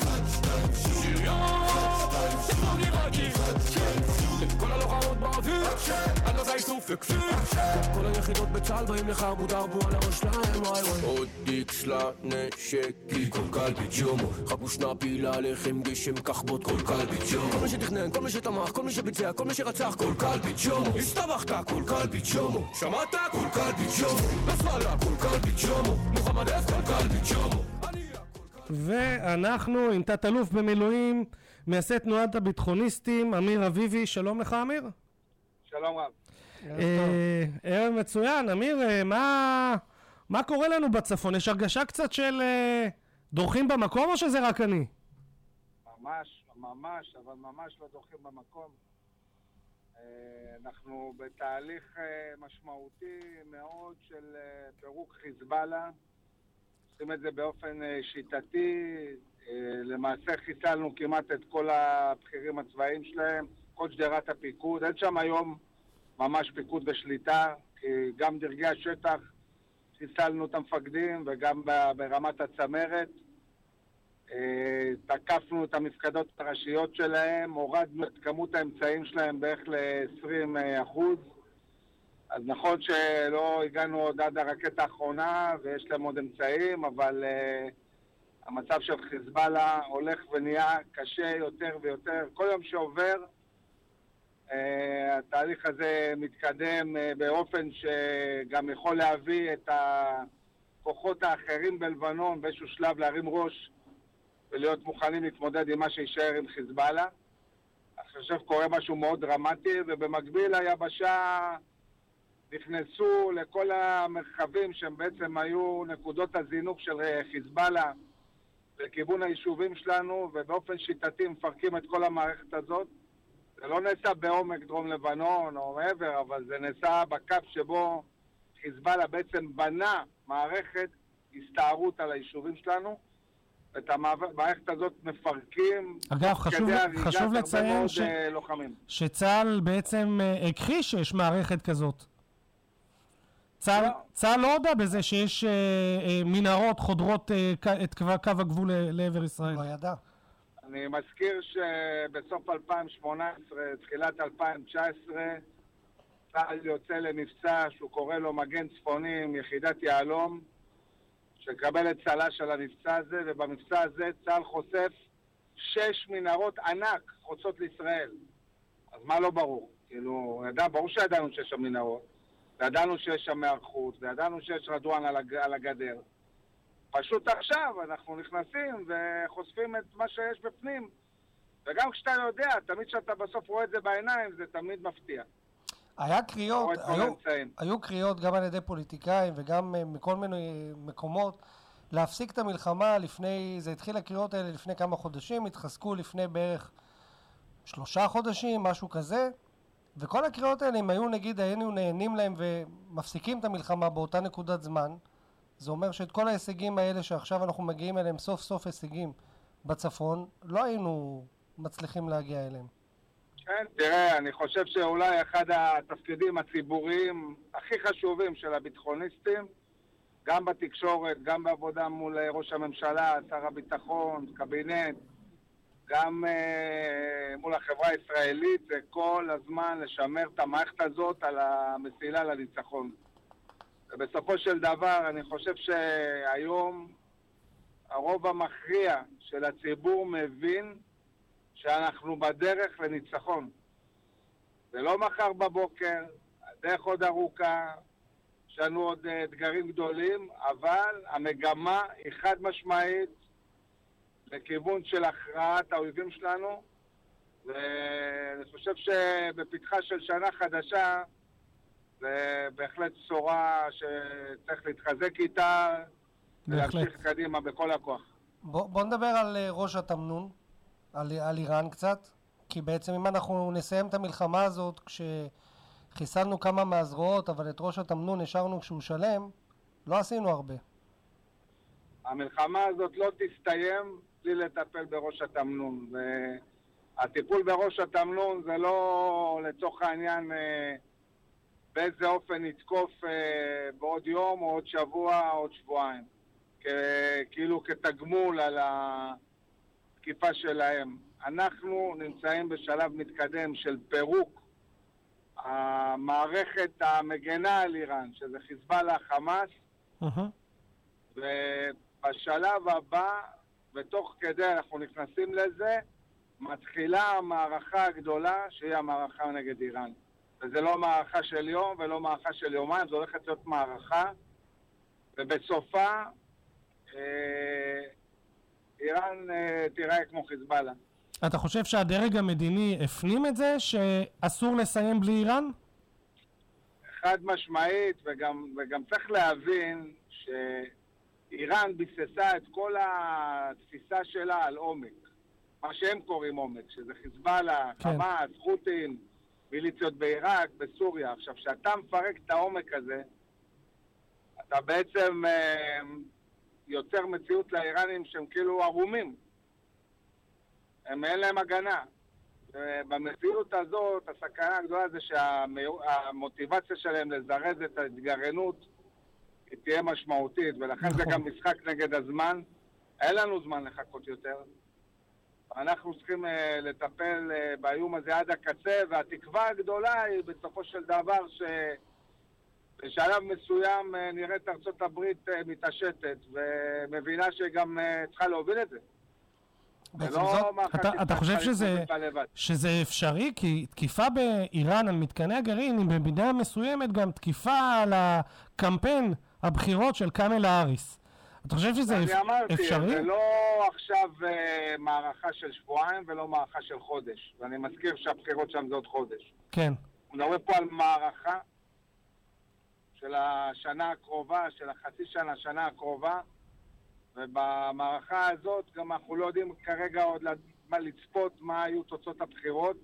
שריון איפה גבעדים כל הלוחמות באוויר על עזה איסוף וכפיר כל היחידות בצה"ל באים לחרבו דרבו על הראש להם וואי וואי עוד איקס לנשקי כל קל ביג'ומו חבו שנאפי להלחם גשם כחבות כל קל ביג'ומו כל מי שתכנן, כל מי שתמך, כל מי שביצע, כל מי שרצח כל קל ביג'ומו הסתבכת כל קל ביג'ומו שמעת כל קל ביג'ומו נסראללה כל קל ביג'ומו מוחמד אף כל קל ביג'ומו ואנחנו עם תת אלוף במילואים מייסד תנועת הביטחוניסטים אמיר אביבי. שלום לך אמיר. שלום רב. ערב מצוין. אמיר, מה מה קורה לנו בצפון? יש הרגשה קצת של דורכים במקום או שזה רק אני? ממש, ממש, אבל ממש לא דורכים במקום. אנחנו בתהליך משמעותי מאוד של פירוק חיזבאללה. עושים את זה באופן שיטתי. למעשה חיסלנו כמעט את כל הבכירים הצבאיים שלהם, כל שדרת הפיקוד. אין שם היום ממש פיקוד ושליטה, כי גם דרגי השטח חיסלנו את המפקדים וגם ברמת הצמרת. תקפנו את המפקדות הראשיות שלהם, הורדנו את כמות האמצעים שלהם בערך ל-עשרים אחוז. אז נכון שלא הגענו עוד עד הרקטה האחרונה ויש להם עוד אמצעים, אבל uh, המצב של חיזבאללה הולך ונהיה קשה יותר ויותר. כל יום שעובר, uh, התהליך הזה מתקדם uh, באופן שגם יכול להביא את הכוחות האחרים בלבנון באיזשהו שלב להרים ראש ולהיות מוכנים להתמודד עם מה שישאר עם חיזבאללה. אני חושב קורה משהו מאוד דרמטי, ובמקביל היבשה נכנסו לכל המרחבים שהם בעצם היו נקודות הזינוק של חיזבאללה לכיוון היישובים שלנו, ובאופן שיטתי מפרקים את כל המערכת הזאת. זה לא נעשה בעומק דרום לבנון או מעבר, אבל זה נעשה בקו שבו חיזבאללה בעצם בנה מערכת הסתערות על היישובים שלנו, ואת המערכת הזאת מפרקים. אגב, חשוב, חשוב לציין ש... לוחמים. שצה"ל בעצם הכחיש שיש מערכת כזאת. צה"ל, צה"ל לא יודע בזה שיש אה, אה, מנהרות חודרות אה, את קו, קו הגבול לעבר ישראל. לא ידע. אני מזכיר שבסוף אלפיים שמונה עשרה, תחילת אלפיים תשע עשרה, צה"ל יוצא למבצע שהוא קורא לו מגן צפוני עם יחידת יעלום, שקבל את צל"ש על המבצע הזה, ובמבצע הזה צה"ל חושף שש מנהרות ענק חוצות לישראל. אז מה לא ברור? כאילו, ידע, ברור שידענו שיש שם מנהרות. וידענו שיש שם מערכות, וידענו שיש רדואן על, הג... על הגדר. פשוט עכשיו אנחנו נכנסים וחושפים את מה שיש בפנים. וגם כשאתה יודע, תמיד כשאתה בסוף רואה את זה בעיניים, זה תמיד מפתיע. היה קריאות, היו, היו קריאות גם על ידי פוליטיקאים וגם מכל מיני מקומות להפסיק את המלחמה לפני, זה התחיל הקריאות האלה לפני כמה חודשים, התחזקו לפני בערך שלושה חודשים, משהו כזה. וכל הקריאות האלה, אם היו נגיד, היינו נהנים להם ומפסיקים את המלחמה באותה נקודת זמן, זה אומר שאת כל ההישגים האלה שעכשיו אנחנו מגיעים אליהם, סוף סוף הישגים בצפון, לא היינו מצליחים להגיע אליהם. כן, תראה, אני חושב שאולי אחד התפקידים הציבוריים הכי חשובים של הביטחוניסטים, גם בתקשורת, גם בעבודה מול ראש הממשלה, שר הביטחון, קבינט, גם uh, מול החברה הישראלית, זה כל הזמן לשמר את המערכת הזאת על המסילה לניצחון. ובסופו של דבר, אני חושב שהיום הרוב המכריע של הציבור מבין שאנחנו בדרך לניצחון. זה לא מחר בבוקר, הדרך עוד ארוכה, יש לנו עוד אתגרים גדולים, אבל המגמה היא חד משמעית לכיוון של הכרעת האויבים שלנו, ואני חושב שבפתחה של שנה חדשה זה בהחלט בשורה שצריך להתחזק איתה ולהמשיך קדימה בכל הכוח. בוא, בוא נדבר על ראש התמנון, על, על איראן קצת, כי בעצם אם אנחנו נסיים את המלחמה הזאת כשחיסלנו כמה מהזרועות, אבל את ראש התמנון השארנו כשהוא שלם, לא עשינו הרבה. המלחמה הזאת לא תסתיים בלי לטפל בראש התמנון, והטיפול בראש התמנון זה לא לצורך העניין באיזה אופן נתקוף בעוד יום או עוד שבוע או עוד שבועיים, כאילו כתגמול על התקיפה שלהם. אנחנו נמצאים בשלב מתקדם של פירוק המערכת המגנה על איראן, שזה חיזבאללה, חמאס, ובשלב הבא, ותוך כדי אנחנו נכנסים לזה, מתחילה המערכה הגדולה שהיא המערכה נגד איראן. וזה לא מערכה של יום ולא מערכה של יומיים, זו הולכת להיות מערכה, ובסופה אה, איראן אה, תיראה כמו חיזבאללה. אתה חושב שהדרג המדיני הפנים את זה שאסור לסיים בלי איראן? חד משמעית, וגם, וגם צריך להבין שאיראן ביססה את כל התפיסה שלה על עומק. מה שהם קוראים עומק, שזה חיזבאללה, כן. חמאס, חות'ים, מיליציות בעיראק, בסוריה. עכשיו, כשאתה מפרק את העומק הזה, אתה בעצם אה, יוצר מציאות לאיראנים שהם כאילו ערומים. הם אין להם הגנה. ובמציאות הזאת, הסכנה הגדולה זה שהמוטיבציה שלהם לזרז את ההתגרענות היא תהיה משמעותית, ולכן זה גם משחק נגד הזמן. אין לנו זמן לחכות יותר. אנחנו צריכים לטפל באיום הזה עד הקצה, והתקווה הגדולה היא בסופו של דבר שבשלב מסוים נראית ארצות הברית מתעשתת, ומבינה שגם צריכה להוביל את זה. אתה, אתה חושב שזה, שזה אפשרי? כי תקיפה באיראן על מתקני הגרעין היא במידה מסוימת גם תקיפה על הקמפיין הבחירות של קאמל האריס. אתה חושב שזה אפשרי? אני אמרתי, זה לא עכשיו uh, מערכה של שבועיים ולא מערכה של חודש. ואני מזכיר שהבחירות שם זה עוד חודש. כן. מדברים פה על מערכה של השנה הקרובה, של החצי שנה, השנה הקרובה, ובמערכה הזאת גם אנחנו לא יודעים כרגע עוד מה לצפות, מה היו תוצאות הבחירות,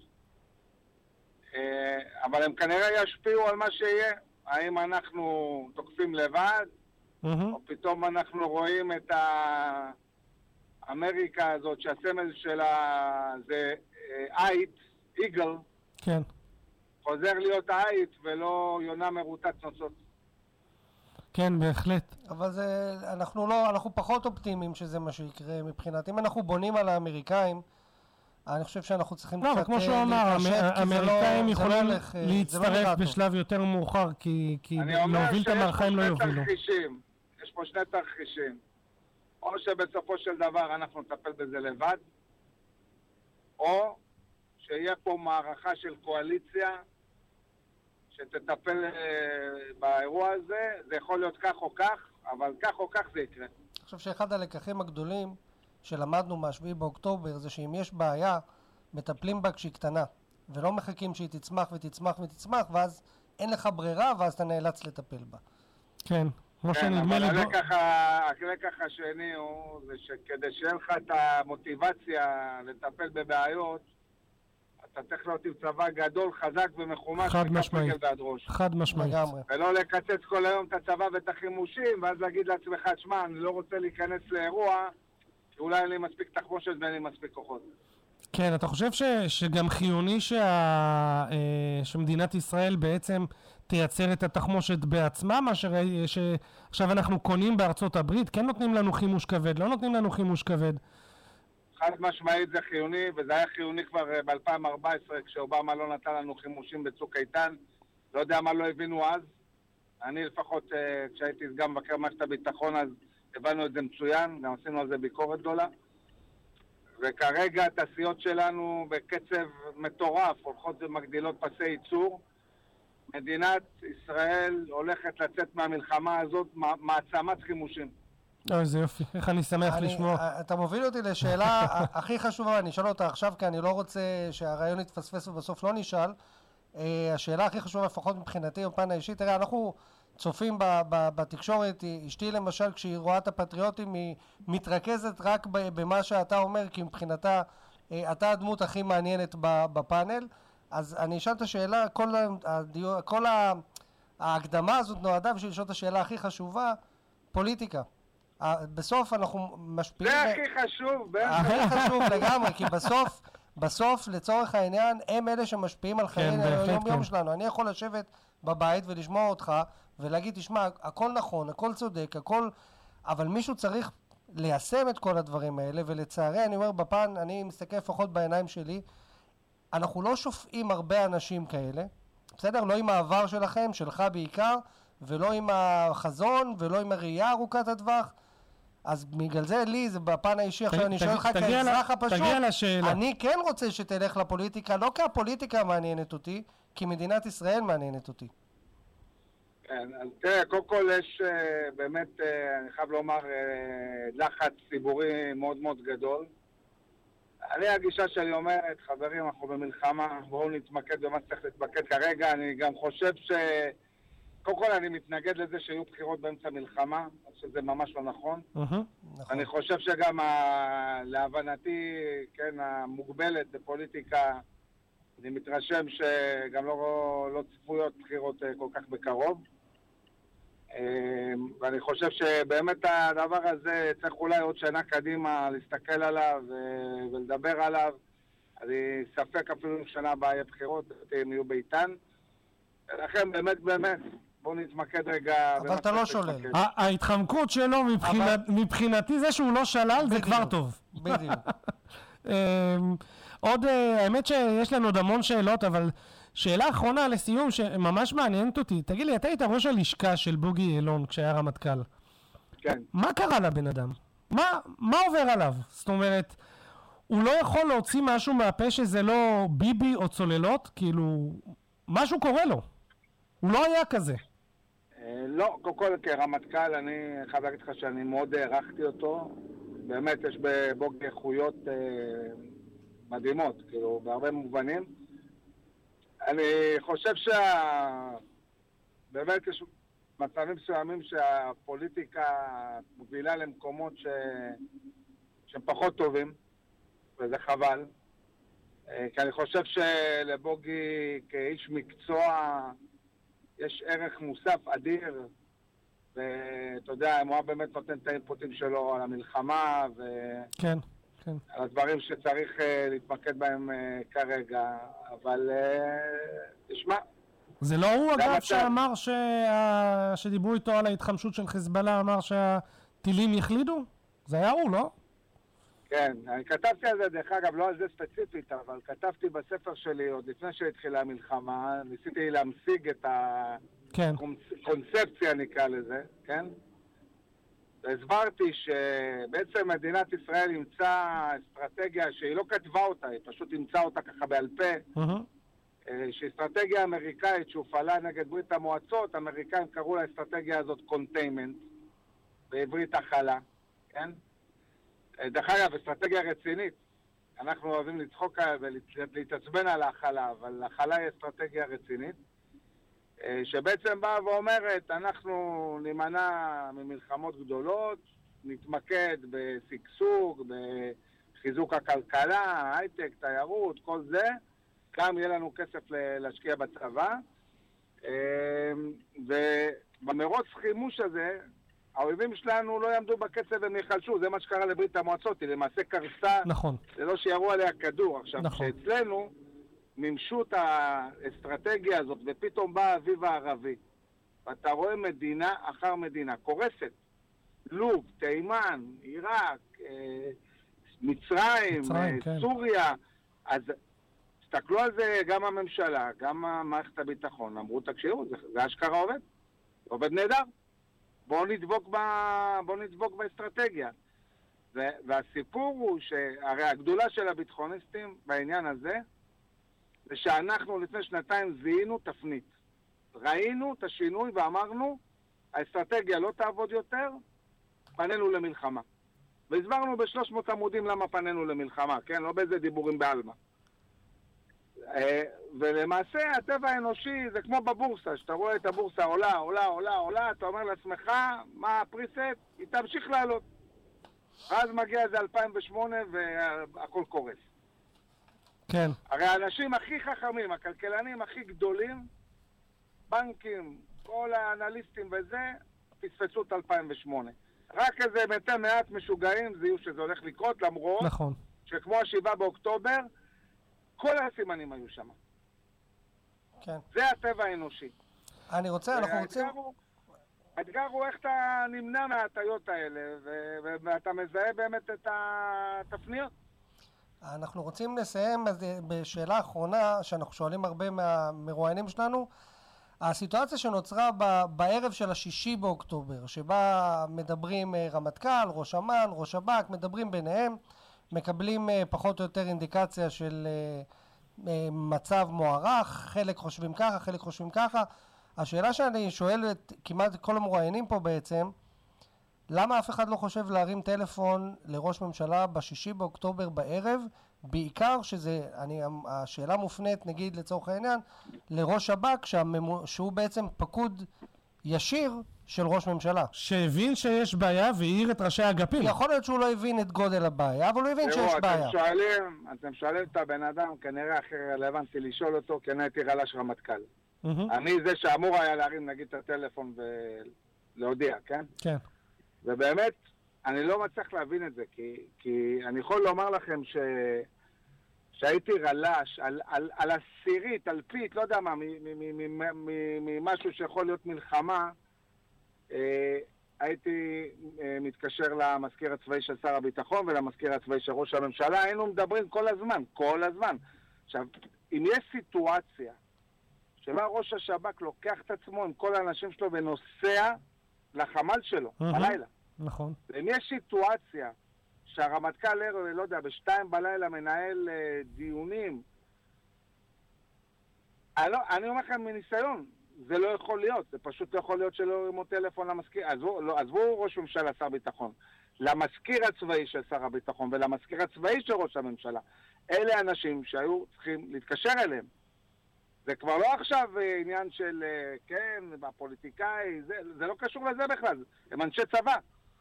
אבל הם כנראה ישפיעו על מה שיהיה. האם אנחנו תוקפים לבד, mm-hmm. או פתאום אנחנו רואים את האמריקה הזאת שהסמל שלה זה אייט, איגל, כן. חוזר להיות אייט ולא יונה מרוטת נוצות. כן, בהחלט. אבל זה, אנחנו לא, אנחנו פחות אופטימיים שזה מה שיקרה מבחינת. אם אנחנו בונים על האמריקאים, אני חושב שאנחנו צריכים לא, קצת כמו שהוא אמר, האמריקאים לא, יכולים לא הולך, להצטרף לא בשלב יותר מאוחר, כי, כי להוביל את המערכה הם לא יובילו. יש פה שני תרחישים. או שבסופו של דבר אנחנו נטפל בזה לבד, או שיהיה פה מערכה של קואליציה, שתטפל באירוע הזה. זה יכול להיות כך או כך, אבל כך או כך זה יקרה. אני חושב שאחד הלקחים הגדולים שלמדנו מהשביעי באוקטובר זה שאם יש בעיה, מטפלים בה כשהיא קטנה, ולא מחכים שהיא תצמח ותצמח ותצמח, ואז אין לך ברירה, ואז אתה נאלץ לטפל בה. כן, כמו כן, שנדמה לי... אבל הלקח, הלקח השני הוא זה שכדי שאין לך את המוטיבציה לטפל בבעיות, אתה צריך להיות עם צבא גדול, חזק ומחומש, חד משמעית. חד משמעית. ולא לקצץ כל היום את הצבא ואת החימושים, ואז להגיד לעצמך, שמע, אני לא רוצה להיכנס לאירוע, שאולי אין לי מספיק תחמושת ואין לי מספיק כוחות. כן, אתה חושב ש, שגם חיוני שה, אה, שמדינת ישראל בעצם תייצר את התחמושת בעצמה, מה שעכשיו אנחנו קונים בארצות הברית, כן נותנים לנו חימוש כבד, לא נותנים לנו חימוש כבד. חד משמעית זה חיוני, וזה היה חיוני כבר ב-אלפיים וארבע עשרה, כשאובמה לא נתן לנו חימושים בצוק איתן. לא יודע מה לא הבינו אז. אני לפחות, כשהייתי גם מבקר מערכת הביטחון, אז הבנו את זה מצוין, גם עשינו על זה ביקורת גדולה. וכרגע התעשיות שלנו בקצב מטורף, הולכות ומגדילות פסי ייצור. מדינת ישראל הולכת לצאת מהמלחמה הזאת מעצמת חימושים. אוי, זה יופי. איך אני שמח לשמוע. אתה מוביל אותי לשאלה הכי חשובה, אני אשאל אותה עכשיו, כי אני לא רוצה שהרעיון יתפספס ובסוף לא נשאל. השאלה הכי חשובה, לפחות מבחינתי, בפן האישי, תראה, אנחנו צופים בתקשורת, אשתי למשל, כשהיא רואה את הפטריוטים, היא מתרכזת רק במה שאתה אומר, כי מבחינתה, אתה הדמות הכי מעניינת בפאנל. אז אני אשאל את השאלה, כל, הדיו, כל ההקדמה הזאת נועדה בשביל לשאול את השאלה הכי חשובה, פוליטיקה. בסוף אנחנו משפיעים... זה הכי חשוב, הכי חשוב לגמרי, כי בסוף, בסוף לצורך העניין, הם אלה שמשפיעים על חיי היום יום שלנו. אני יכול לשבת בבית ולשמוע אותך, ולהגיד, תשמע, הכל נכון, הכל צודק, הכל... אבל מישהו צריך ליישם את כל הדברים האלה, ולצערי, אני אומר בפן, אני מסתכל לפחות בעיניים שלי, אנחנו לא שופעים הרבה אנשים כאלה, בסדר? לא עם העבר שלכם, שלך בעיקר, ולא עם החזון, ולא עם הראייה ארוכת הטווח. אז בגלל זה לי, זה בפן האישי, עכשיו אני שואל לך כאזרח הפשוט, אני כן רוצה שתלך לפוליטיקה, לא כי הפוליטיקה מעניינת אותי, כי מדינת ישראל מעניינת אותי. כן, אז תראה, קודם כל יש באמת, אני חייב לומר, לחץ ציבורי מאוד מאוד גדול. אני הגישה שלי אומרת, חברים, אנחנו במלחמה, בואו נתמקד במה שצריך להתמקד כרגע. אני גם חושב ש... קודם כל אני מתנגד לזה שיהיו בחירות באמצע מלחמה, שזה ממש לא נכון. אני חושב שגם ה... להבנתי, כן, המוגבלת בפוליטיקה, אני מתרשם שגם לא, לא צפויות בחירות כל כך בקרוב. ואני חושב שבאמת הדבר הזה צריך אולי עוד שנה קדימה להסתכל עליו ולדבר עליו. אני ספק אפילו שנה הבאה יהיה בחירות, הם יהיו באיתן. ולכן באמת באמת, בואו נתמקד רגע. אבל אתה לא שולל. ההתחמקות שלו מבחינתי זה שהוא לא שלל זה כבר טוב. בדיוק. עוד, האמת שיש לנו עוד המון שאלות, אבל שאלה אחרונה לסיום שממש מעניינת אותי. תגיד לי, אתה היית ראש הלשכה של בוגי יעלון כשהיה רמטכ"ל. כן. מה קרה לבן אדם? מה, מה עובר עליו? זאת אומרת, הוא לא יכול להוציא משהו מהפה שזה לא ביבי או צוללות? כאילו, משהו קורה לו. הוא לא היה כזה. לא, קודם כל כרמטכ"ל אני חייב להגיד לך שאני מאוד הערכתי אותו. באמת יש בבוגי איכויות מדהימות, כאילו, בהרבה מובנים. אני חושב שה... באמת יש מצבים מסוימים שהפוליטיקה מובילה למקומות ש... שהם פחות טובים, וזה חבל. כי אני חושב שלבוגי כאיש מקצוע יש ערך מוסף אדיר, ואתה יודע, הוא באמת נותן את האינפוטים שלו על המלחמה, ו... כן. כן. על הדברים שצריך uh, להתמקד בהם uh, כרגע, אבל uh, תשמע. זה לא הוא אגב שאמר שה... שדיברו איתו על ההתחמשות של חיזבאללה, אמר שהטילים יחלידו? זה היה הוא, לא? כן, אני כתבתי על זה, דרך אגב, לא על זה ספציפית, אבל כתבתי בספר שלי, עוד לפני שהתחילה המלחמה, ניסיתי להמשיג את הקונספציה, נקרא לזה, כן? והסברתי שבעצם מדינת ישראל ימצא אסטרטגיה שהיא לא כתבה אותה, היא פשוט ימצא אותה ככה בעל פה, uh-huh. שהיא אסטרטגיה אמריקאית שהופעלה נגד ברית המועצות, האמריקאים קראו לאסטרטגיה הזאת קונטיימנט, בעברית הכלה, כן? דרך אגב, אסטרטגיה רצינית, אנחנו אוהבים לצחוק ולהתעצבן על ההכלה, אבל ההכלה היא אסטרטגיה רצינית, שבעצם באה ואומרת, אנחנו נימנע ממלחמות גדולות, נתמקד בסגסוג, בחיזוק הכלכלה, הייטק, תיירות, כל זה, גם יהיה לנו כסף להשקיע בצבא, ובמרוץ חימוש הזה, האויבים שלנו לא יעמדו בקצב והם יחלשו, זה מה שקרה לברית המועצות, היא למעשה קרסה, נכון. ללא שירו עליה כדור. עכשיו, נכון. שאצלנו מימשו את האסטרטגיה הזאת, ופתאום בא האביב הערבי, ואתה רואה מדינה אחר מדינה, קורסת, לוב, תימן, עיראק, אה, מצרים, מצרים אה, כן. סוריה, אז תסתכלו על זה גם הממשלה, גם מערכת הביטחון, אמרו תקשיבו, זה, זה אשכרה עובד, זה עובד נהדר. בואו נדבוק, ב... בוא נדבוק באסטרטגיה. ו... והסיפור הוא שהרי הגדולה של הביטחוניסטים בעניין הזה, זה שאנחנו לפני שנתיים זיהינו תפנית. ראינו את השינוי ואמרנו, האסטרטגיה לא תעבוד יותר, פנינו למלחמה. והסברנו בשלוש מאות עמודים למה פנינו למלחמה, כן? לא באיזה דיבורים בעלמא. ולמעשה הטבע האנושי זה כמו בבורסה, שאתה רואה את הבורסה עולה, עולה, עולה, עולה, אתה אומר לעצמך, מה הפריסט? היא תמשיך לעלות. אז מגיע איזה אלפיים ושמונה והכל קורס. כן. הרי האנשים הכי חכמים, הכלכלנים הכי גדולים, בנקים, כל האנליסטים וזה, פספסו את אלפיים ושמונה. רק איזה מתי מעט משוגעים זיהו שזה הולך לקרות, למרות נכון. שכמו השבעה באוקטובר, כל הסימנים היו שם. כן. זה הטבע האנושי. אני רוצה, אנחנו רוצים... האתגר הוא איך אתה נמנע מההטיות האלה, ואתה מזהה באמת את התפניות. אנחנו רוצים לסיים בשאלה האחרונה, שאנחנו שואלים הרבה מהמרואיינים שלנו. הסיטואציה שנוצרה בערב של השישי באוקטובר, שבה מדברים רמטכ"ל, ראש אמ"ן, ראש שב"כ, מדברים ביניהם, מקבלים פחות או יותר אינדיקציה של מצב מוערך, חלק חושבים ככה, חלק חושבים ככה. השאלה שאני שואל את כמעט כל המרואיינים פה בעצם, למה אף אחד לא חושב להרים טלפון לראש ממשלה בשישי באוקטובר בערב, בעיקר שזה, אני, השאלה מופנית נגיד לצורך העניין, לראש שב"כ שהממו, שהוא בעצם פקוד ישיר של ראש ממשלה. שהבין שיש בעיה והעיר את ראשי האגפים. יכול להיות שהוא לא הבין את גודל הבעיה, אבל הוא הבין שיש אתם בעיה. שואלים, אתם שואלים את הבן אדם, כנראה הכי רלוונטי לשאול אותו, כי אני הייתי רל"ש רמטכ"ל. אני זה שאמור היה להרים נגיד את הטלפון ולהודיע, כן? כן. ובאמת, אני לא מצליח להבין את זה, כי, כי אני יכול לומר לכם ש... שהייתי רל"ש על, על, על עשירית, על פית, לא יודע מה, ממשהו שיכול להיות מלחמה, אה, הייתי אה, מתקשר למזכיר הצבאי של שר הביטחון ולמזכיר הצבאי של ראש הממשלה, היינו מדברים כל הזמן, כל הזמן. עכשיו, אם יש סיטואציה שבה ראש השב"כ לוקח את עצמו עם כל האנשים שלו ונוסע לחמ"ל שלו, בלילה. נכון. אם יש סיטואציה שהרמטכ"ל, לא יודע, בשתיים בלילה מנהל אה, דיונים, אני, לא, אני אומר לכם מניסיון, זה לא יכול להיות, זה פשוט לא יכול להיות שלא ירימו טלפון למזכיר, עזבו, לא, עזבו ראש ממשלה, שר ביטחון, למזכיר הצבאי של שר הביטחון ולמזכיר הצבאי של ראש הממשלה. אלה אנשים שהיו צריכים להתקשר אליהם. זה כבר לא עכשיו עניין של, כן, הפוליטיקאי, זה, זה לא קשור לזה בכלל, הם אנשי צבא.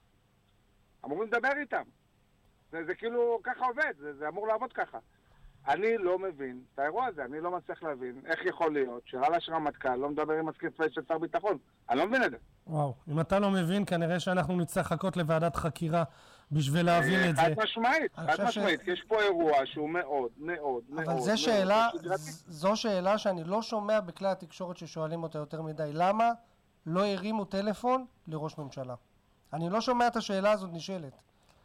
אמורים לדבר איתם. זה, זה כאילו ככה עובד, זה, זה אמור לעבוד ככה. אני לא מבין את האירוע הזה, אני לא מצליח להבין איך יכול להיות שרל"ש רמטכ"ל לא מדבר עם מזכיר צבאי של שר ביטחון. אני לא מבין את זה. וואו, אם אתה לא מבין, כנראה שאנחנו נצטרך לחכות לוועדת חקירה בשביל להבין את זה. חד משמעית, חד משמעית, כי יש פה אירוע שהוא מאוד, מאוד, מאוד... אבל זו שאלה, זו שאלה שאני לא שומע בכלי התקשורת ששואלים אותה יותר מדי. למה לא הרימו טלפון לראש ממשלה? אני לא שומע את השאלה הזאת נשאלת.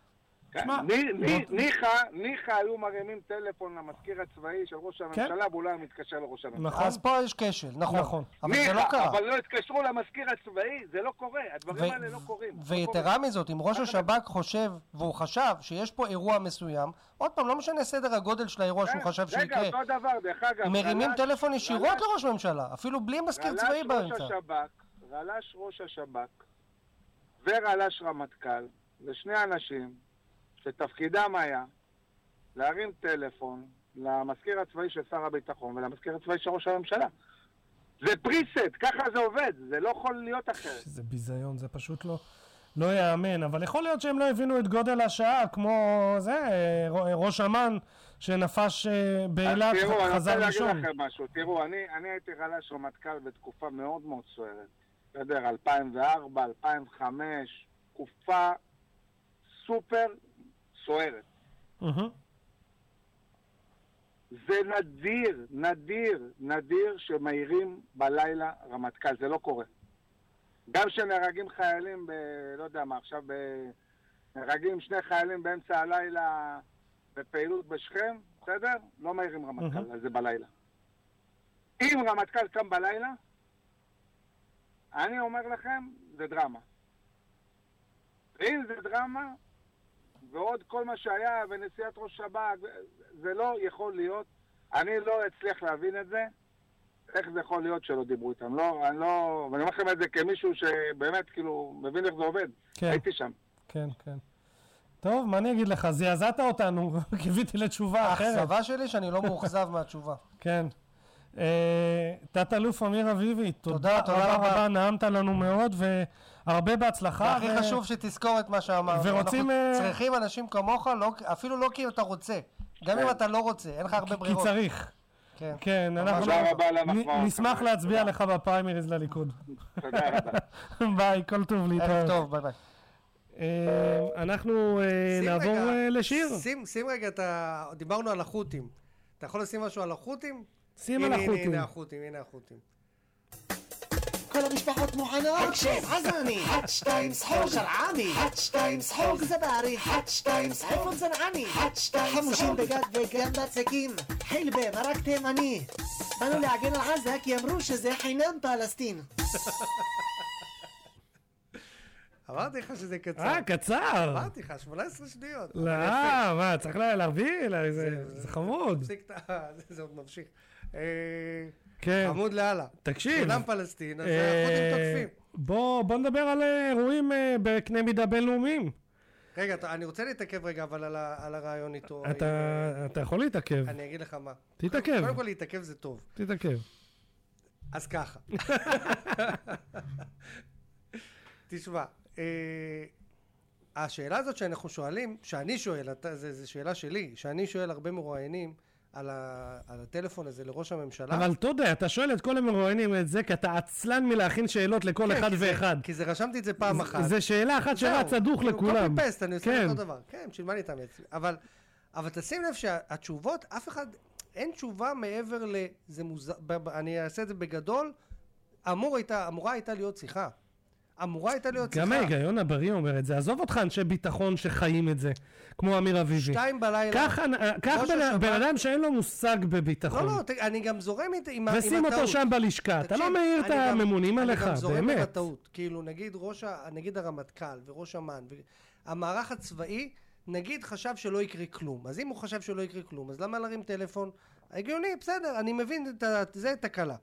ניחא היו מרימים טלפון למזכיר הצבאי של ראש הממשלה ואולי הוא מתקשר לראש הממשלה. אז פה יש כשל, נכון. אבל זה לא קרה. אבל לא התקשרו למזכיר הצבאי, זה לא קורה. הדברים האלה לא קורים. ויתרה מזאת, אם ראש השב"כ חושב, והוא חשב שיש פה אירוע מסוים, עוד פעם, לא משנה סדר הגודל של האירוע שהוא חשב שיקרה. רגע, אותו דבר, דרך אגב. מרימים טלפון ישירות לראש ממשלה, אפילו בלי מזכיר צבאי באמצע. רל"ש ראש השב"כ ורל"ש רמטכ"ל, זה שני אנשים שתפקידם היה להרים טלפון למזכיר הצבאי של שר הביטחון ולמזכיר הצבאי של ראש הממשלה. זה פריסט, ככה זה עובד, זה לא יכול להיות אחרת. זה ביזיון, זה פשוט לא... לא יאמן, אבל יכול להיות שהם לא הבינו את גודל השעה, כמו זה, ראש אמן שנפש באילת, חזר ראשון. אני רוצה להגיד לכם משהו, תראו, אני, אני הייתי חלש רמטכ"ל בתקופה מאוד מאוד סוערת. בסדר, אלפיים וארבע, אלפיים וחמש, תקופה סופר סוערת. זה נדיר, נדיר, נדיר שמהירים בלילה רמטכ"ל, זה לא קורה. גם שנהרגים חיילים, ב... לא יודע מה, עכשיו ב... נהרגים שני חיילים באמצע הלילה בפעילות בשכם, בסדר? לא מהירים רמטכ"ל, אז זה בלילה. אם רמטכ"ל קם בלילה, אני אומר לכם, זה דרמה. אם זה דרמה, ועוד כל מה שהיה, ונשיאת ראש שב"כ, זה לא יכול להיות. אני לא אצליח להבין את זה. איך זה יכול להיות שלא דיברו איתם? לא, אני לא... ואני אומר לכם את זה כמישהו שבאמת, כאילו, מבין איך זה עובד. כן. הייתי שם. כן, כן. טוב, מה אני אגיד לך? זעזעת אותנו, קיוויתי לתשובה אחרת. האכזבה שלי שאני לא מאוכזב מהתשובה. כן. תת-אלוף אמיר אביבי, תודה רבה רבה, נעמת לנו מאוד והרבה בהצלחה. הכי חשוב שתזכור את מה שאמרנו. אנחנו צריכים אנשים כמוך, אפילו לא כי אתה רוצה. גם אם אתה לא רוצה, אין לך הרבה ברירות. כי צריך. כן, אנחנו נשמח להצביע לך בפריימריז לליכוד. תודה רבה. ביי, כל טוב להתראות. ערב טוב, ביי ביי. אנחנו נעבור לשיר. שים רגע, דיברנו על החות'ים. אתה יכול לשים משהו על החות'ים? שים על החות'ים. הנה החות'ים, הנה החות'ים. כל המשפחות מוכנות? הקשב, עזני, חד שתיים סחוג שרעני, חד שתיים סחוג זברי, חד שתיים סחוג זנעני, חד שתיים חמושים בגד וגם בצקים, חיל במרק תימני. באנו להגן על עזה כי אמרו שזה חינם פלסטין. אמרתי לך שזה קצר. אה, קצר. אמרתי לך, שמונה עשרה שניות. לא, מה, צריך להרביע, זה חמוד. זה עוד ממשיך. כן. עמוד להלאה. תקשיב. כולם פלסטין, אז החות'ים תוקפים. בוא נדבר על אירועים בקנה מידה בינלאומיים. רגע, אני רוצה להתעכב רגע, אבל על הרעיון איתו. אתה יכול להתעכב. אני אגיד לך מה. תתעכב. קודם כל להתעכב זה טוב. תתעכב. אז ככה. תשמע, השאלה הזאת שאנחנו שואלים, שאני שואל, זו שאלה שלי, שאני שואל הרבה מרואיינים, על, ה... על הטלפון הזה לראש הממשלה. אבל אתה יודע, אתה שואל את כל המרואיינים את זה, כי אתה עצלן מלהכין שאלות לכל כן, אחד כי ואחד. זה, כי זה רשמתי את זה פעם אחת. זה שאלה אחת שרץ הדוך לכולם. קופי פסט, אני עושה כן. אותו דבר. כן, בשביל מה להתאמץ. אבל, אבל תשים לב שהתשובות, אף אחד, אין תשובה מעבר ל... זה מוזר, אני אעשה את זה בגדול, אמור הייתה, אמורה הייתה להיות שיחה. אמורה הייתה להיות שיחה. גם ההיגיון הבריא אומר את זה. עזוב אותך אנשי ביטחון שחיים את זה, כמו אמיר אביבי. שתיים בלילה. כך בן אדם שאין לו מושג בביטחון. לא, לא, אני גם זורם עם הטעות. ושים אותו שם בלשכה. אתה לא מעיר את הממונים עליך, באמת. אני גם זורם עם הטעות. כאילו, נגיד הרמטכ"ל וראש אמ"ן, המערך הצבאי, נגיד חשב שלא יקרה כלום. אז אם הוא חשב שלא יקרה כלום, אז למה להרים טלפון? הגיוני, בסדר, אני מבין את זה, את הקלה.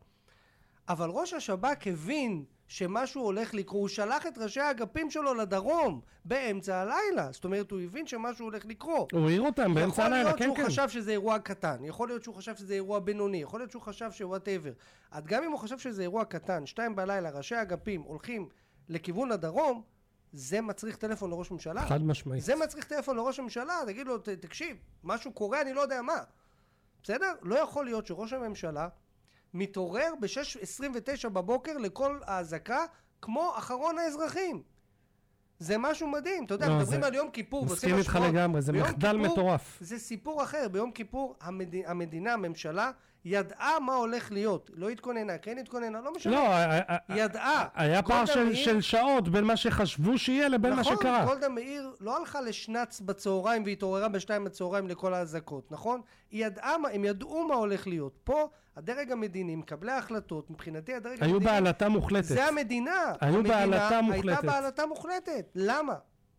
אבל ראש השב"כ הבין שמשהו הולך לקרות, הוא שלח את ראשי האגפים שלו לדרום באמצע הלילה, זאת אומרת הוא הבין שמשהו הולך לקרות. הוא העיר אותם באמצע הלילה, כן כן. יכול להיות שהוא חשב שזה אירוע קטן, יכול להיות שהוא חשב שזה אירוע בינוני, יכול להיות שהוא חשב שוואטאבר. עד גם אם הוא חשב שזה אירוע קטן, שתיים בלילה, ראשי האגפים הולכים לכיוון הדרום, זה מצריך טלפון לראש ממשלה. חד משמעית. זה מצריך טלפון לראש הממשלה, תגיד לו, תקשיב, משהו קורה, אני לא יודע מה. בסדר? לא יכול להיות שראש הממשלה מתעורר ב-שש עשרים ותשע בבוקר לכל ההזקה כמו אחרון האזרחים. זה משהו מדהים. אתה יודע, לא, מדברים על יום כיפור. מסכים איתך לגמרי, זה מחדל כיפור, מטורף. זה סיפור אחר. ביום כיפור המדינה, המדינה, הממשלה, ידעה מה הולך להיות. לא התכוננה, כן התכוננה, לא משנה. לא, ידעה. היה פער של, מאיר, של שעות בין מה שחשבו שיהיה לבין נכון, מה שקרה. נכון, גולדה מאיר לא הלכה לשנץ בצהריים והתעוררה בשתיים בצהריים לכל ההזקות, נכון? היא ידעה, הם ידעו מה הולך להיות. פה הדרג המדיני, מקבלי ההחלטות, מבחינתי הדרג היו המדיני... היו בעלתה מוחלטת. זה המדינה. היו בעלתה מוחלטת. הייתה בעלתה מוחלטת. למה?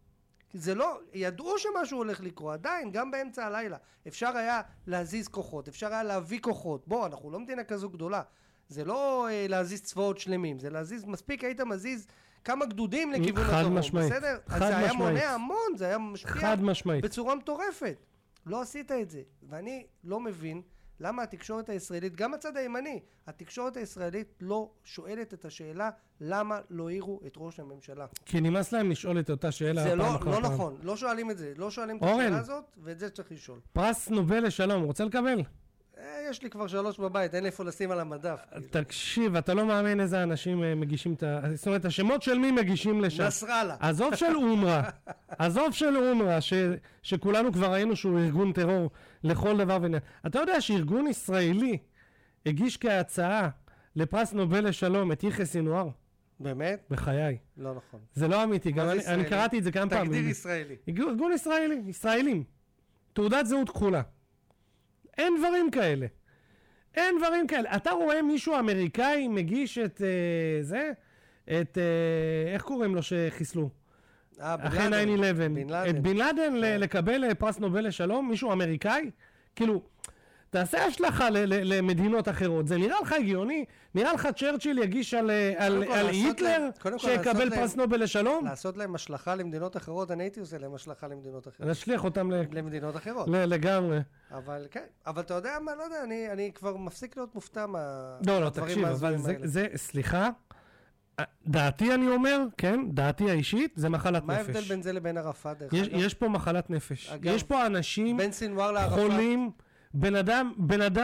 זה לא, ידעו שמשהו הולך לקרות, עדיין, גם באמצע הלילה. אפשר היה להזיז כוחות, אפשר היה להביא כוחות. בוא, אנחנו לא מדינה כזו גדולה. זה לא אה, להזיז צבאות שלמים, זה להזיז, מספיק היית מזיז כמה גדודים לכיוון הדרום. משמעית. בסדר? חד אז זה משמעית. היה מונע המון, זה היה משפיע חד משמעית. בצורה מטורפת. לא עשית את זה. ואני לא מבין למה התקשורת הישראלית, גם הצד הימני, התקשורת הישראלית לא שואלת את השאלה למה לא העירו את ראש הממשלה. כי נמאס להם לשאול את אותה שאלה. זה לא, לא נכון, לא שואלים את זה, לא שואלים את השאלה הזאת, ואת זה צריך לשאול. פרס נובל לשלום, רוצה לקבל? יש לי כבר שלוש בבית, אין איפה לשים על המדף. תקשיב, אתה לא מאמין איזה אנשים מגישים את ה... זאת אומרת, השמות של מי מגישים לשם? נסראללה. עזוב של אונר"א, עזוב של אונר"א, שכולנו כבר ראינו שהוא ארגון טרור לכל דבר ועניין. אתה יודע שארגון ישראלי הגיש כהצעה לפרס נובל לשלום את יחיא סינואר? באמת? בחיי. לא נכון. זה לא אמיתי, גם אני קראתי את זה כמה פעמים. תגדיר ישראלי. ארגון ישראלי, ישראלים. תעודת זהות כחולה. אין דברים כאלה. אין דברים כאלה. אתה רואה מישהו אמריקאי מגיש את אה, זה? את, אה, איך קוראים לו שחיסלו? אה, אחרי נין אלבן. את בן לאדן לקבל פרס נובל לשלום? מישהו אמריקאי? כאילו, תעשה השלכה למדינות אחרות. זה נראה לך הגיוני? נראה לך צ'רצ'יל יגיש על, על, על היטלר שיקבל פרס נובל לשלום? לעשות להם השלכה למדינות אחרות, אני הייתי עושה להם השלכה למדינות אחרות. נשליח אותם למדינות אחרות. לגמרי. אבל כן, אבל אתה יודע מה, לא יודע, אני, אני כבר מפסיק להיות מופתע מהדברים לא, לא, תקשיב, אבל זה, זה, סליחה, דעתי אני אומר, כן, דעתי האישית, זה מחלת מה נפש. מה ההבדל בין זה לבין ערפאת? יש, יש פה מחלת נפש. אגב, יש פה אנשים חולים, בן אדם, בן אדם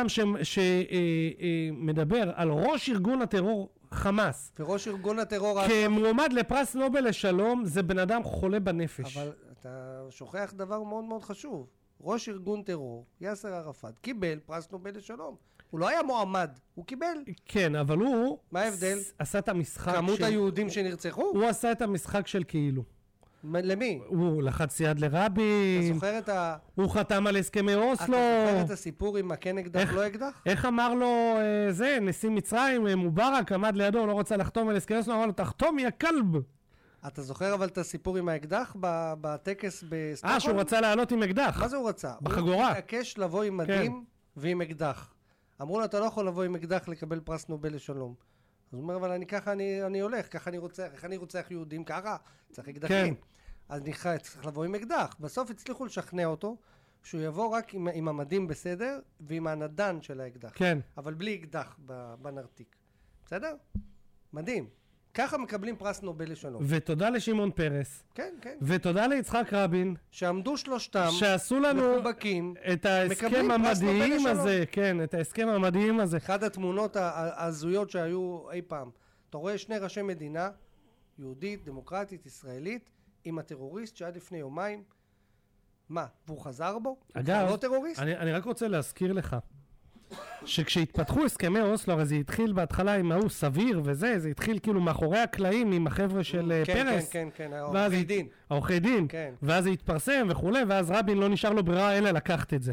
שמדבר על ראש ארגון הטרור חמאס. וראש ארגון הטרור... כמועמד לפרס נובל לשלום, זה בן אדם חולה בנפש. אבל אתה שוכח דבר מאוד מאוד חשוב. ראש ארגון טרור, יאסר ערפאת, קיבל פרס נובל לשלום. הוא לא היה מועמד, הוא קיבל. כן, אבל הוא... מה ההבדל? עשה את המשחק של... כמות היהודים שנרצחו? הוא עשה את המשחק של כאילו. למי? הוא לחץ יד לרבין. אתה זוכר את ה... הוא חתם על הסכמי אוסלו. אתה זוכר את הסיפור עם הכן אקדח לא אקדח? איך אמר לו זה, נשיא מצרים, מובארק, עמד לידו, לא רוצה לחתום על הסכמי אוסלו, אמר לו, תחתום יא כלב. אתה זוכר אבל את הסיפור עם האקדח בטקס בסטוקהולם? אה, שהוא רצה לעלות עם אקדח. מה זה הוא רצה? בחגורה. הוא התעקש לבוא עם מדים ועם אקדח. אמרו לו, אתה לא יכול לבוא עם אקדח לקבל פרס נובל לשלום. אז הוא אומר, אבל אני ככה אני, אני הולך, ככה אני רוצח, איך אני רוצח יהודים, ככה, צריך אקדחים. כן. אז אני צריך לבוא עם אקדח. בסוף הצליחו לשכנע אותו, שהוא יבוא רק עם, עם המדים בסדר, ועם הנדן של האקדח. כן. אבל בלי אקדח בנרתיק. בסדר? מדהים. ככה מקבלים פרס נובל לשלום. ותודה לשמעון פרס. כן, כן. ותודה ליצחק רבין. שעמדו שלושתם. שעשו לנו מחובקים, את ההסכם המדהים הזה. כן, את ההסכם המדהים הזה. אחד התמונות ההזויות שהיו אי פעם. אתה רואה שני ראשי מדינה, יהודית, דמוקרטית, ישראלית, עם הטרוריסט שעד לפני יומיים, מה, והוא חזר בו? אגב, לא טרוריסט? אני, אני רק רוצה להזכיר לך, שכשהתפתחו הסכמי אוסלו, הרי זה התחיל בהתחלה עם ההוא סביר וזה, זה התחיל כאילו מאחורי הקלעים עם החבר'ה של כן, פרס. כן, כן, כן, העורכי דין. העורכי דין, כן. ואז זה התפרסם וכולי, ואז רבין לא נשאר לו ברירה אלא לקחת את זה.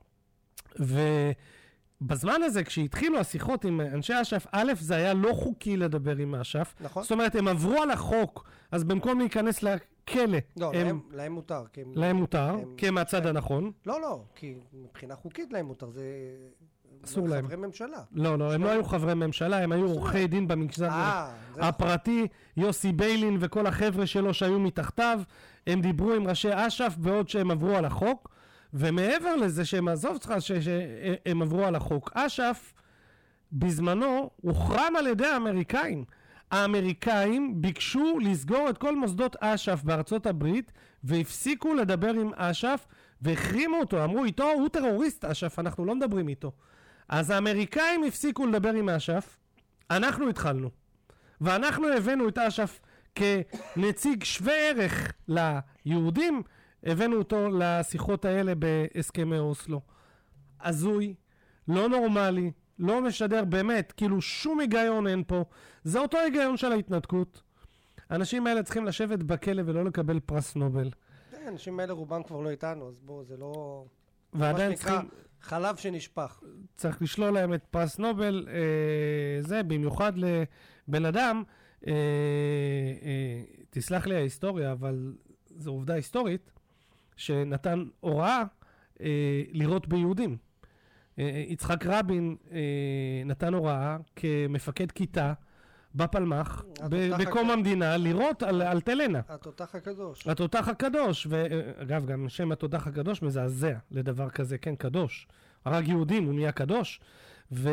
ובזמן הזה, כשהתחילו השיחות עם אנשי אש"ף, א', זה היה לא חוקי לדבר עם אש"ף. נכון. זאת אומרת, הם עברו על החוק, אז במקום להיכנס לכלא. לא, הם, להם, להם מותר. כי הם, להם מותר, הם, כי הם מהצד כן. הנכון. לא, לא, כי מבחינה חוקית להם מותר, זה... אסור להם. חברי ממשלה. לא, לא, הם לא היו חברי ממשלה, הם היו עורכי דין במגזר הפרטי, יוסי ביילין וכל החבר'ה שלו שהיו מתחתיו, הם דיברו עם ראשי אש"ף בעוד שהם עברו על החוק, ומעבר לזה שהם עזוב צריכה שהם עברו על החוק, אש"ף בזמנו הוחרם על ידי האמריקאים. האמריקאים ביקשו לסגור את כל מוסדות אש"ף בארצות הברית, והפסיקו לדבר עם אש"ף, והחרימו אותו, אמרו איתו, הוא טרוריסט אש"ף, אנחנו לא מדברים איתו. אז האמריקאים הפסיקו לדבר עם אש"ף, אנחנו התחלנו. ואנחנו הבאנו את אש"ף כנציג שווה ערך ליהודים, הבאנו אותו לשיחות האלה בהסכמי אוסלו. הזוי, לא נורמלי, לא משדר באמת, כאילו שום היגיון אין פה. זה אותו היגיון של ההתנתקות. האנשים האלה צריכים לשבת בכלא ולא לקבל פרס נובל. האנשים האלה רובם כבר לא איתנו, אז בואו, זה לא... ועדיין צריכים... חלב שנשפך. צריך לשלול להם את פרס נובל, אה, זה במיוחד לבן אדם, אה, אה, תסלח לי ההיסטוריה, אבל זו עובדה היסטורית, שנתן הוראה אה, לירות ביהודים. אה, יצחק רבין אה, נתן הוראה כמפקד כיתה, בפלמח, בקום המדינה, לירות על, על תלנה. התותח הקדוש. התותח הקדוש, ואגב, גם שם התותח הקדוש מזעזע לדבר כזה, כן, קדוש. הרג יהודים, הוא נהיה קדוש, ו...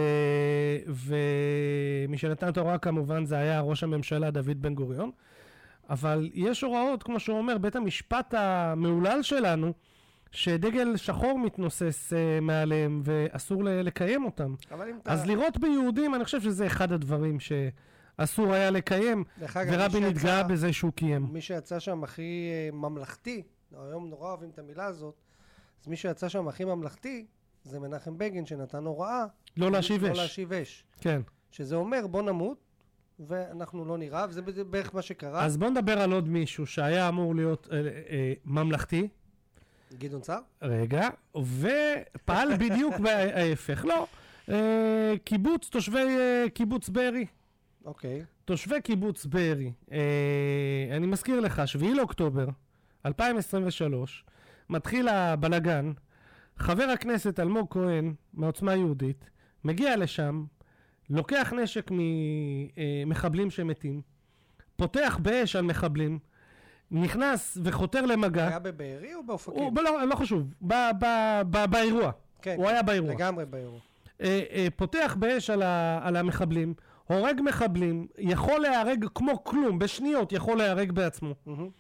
ומי שנתן את ההוראה כמובן זה היה ראש הממשלה דוד בן גוריון, אבל יש הוראות, כמו שהוא אומר, בית המשפט המעולל שלנו, שדגל שחור מתנוסס uh, מעליהם ואסור ל- לקיים אותם. אז אתה... לראות ביהודים, אני חושב שזה אחד הדברים שאסור היה לקיים, ורבין התגאה בזה שהוא קיים. מי שיצא שם הכי uh, ממלכתי, היום נורא אוהבים את המילה הזאת, אז מי שיצא שם הכי ממלכתי, זה מנחם בגין שנתן הוראה. לא להשיב אש. לא להשיב אש. כן. שזה אומר בוא נמות, ואנחנו לא נראה, וזה בערך מה שקרה. אז בוא נדבר על עוד מישהו שהיה אמור להיות אה, אה, ממלכתי. גדעון סער? רגע, ופעל בדיוק בהפך. לא, אה, קיבוץ, תושבי אה, קיבוץ בארי. אוקיי. תושבי קיבוץ בארי. אה, אני מזכיר לך, שביעי לאוקטובר אלפיים עשרים ושלוש, מתחיל הבלגן, חבר הכנסת אלמוג כהן מעוצמה יהודית, מגיע לשם, לוקח נשק ממחבלים שמתים, פותח באש על מחבלים, נכנס וחותר למגע. היה בבארי או באופקים? הוא, לא, לא חשוב, ב, ב, ב, באירוע. כן, הוא היה באירוע. לגמרי באירוע. אה, אה, פותח באש על, ה, על המחבלים, הורג מחבלים, יכול להיהרג כמו כלום, בשניות יכול להיהרג בעצמו.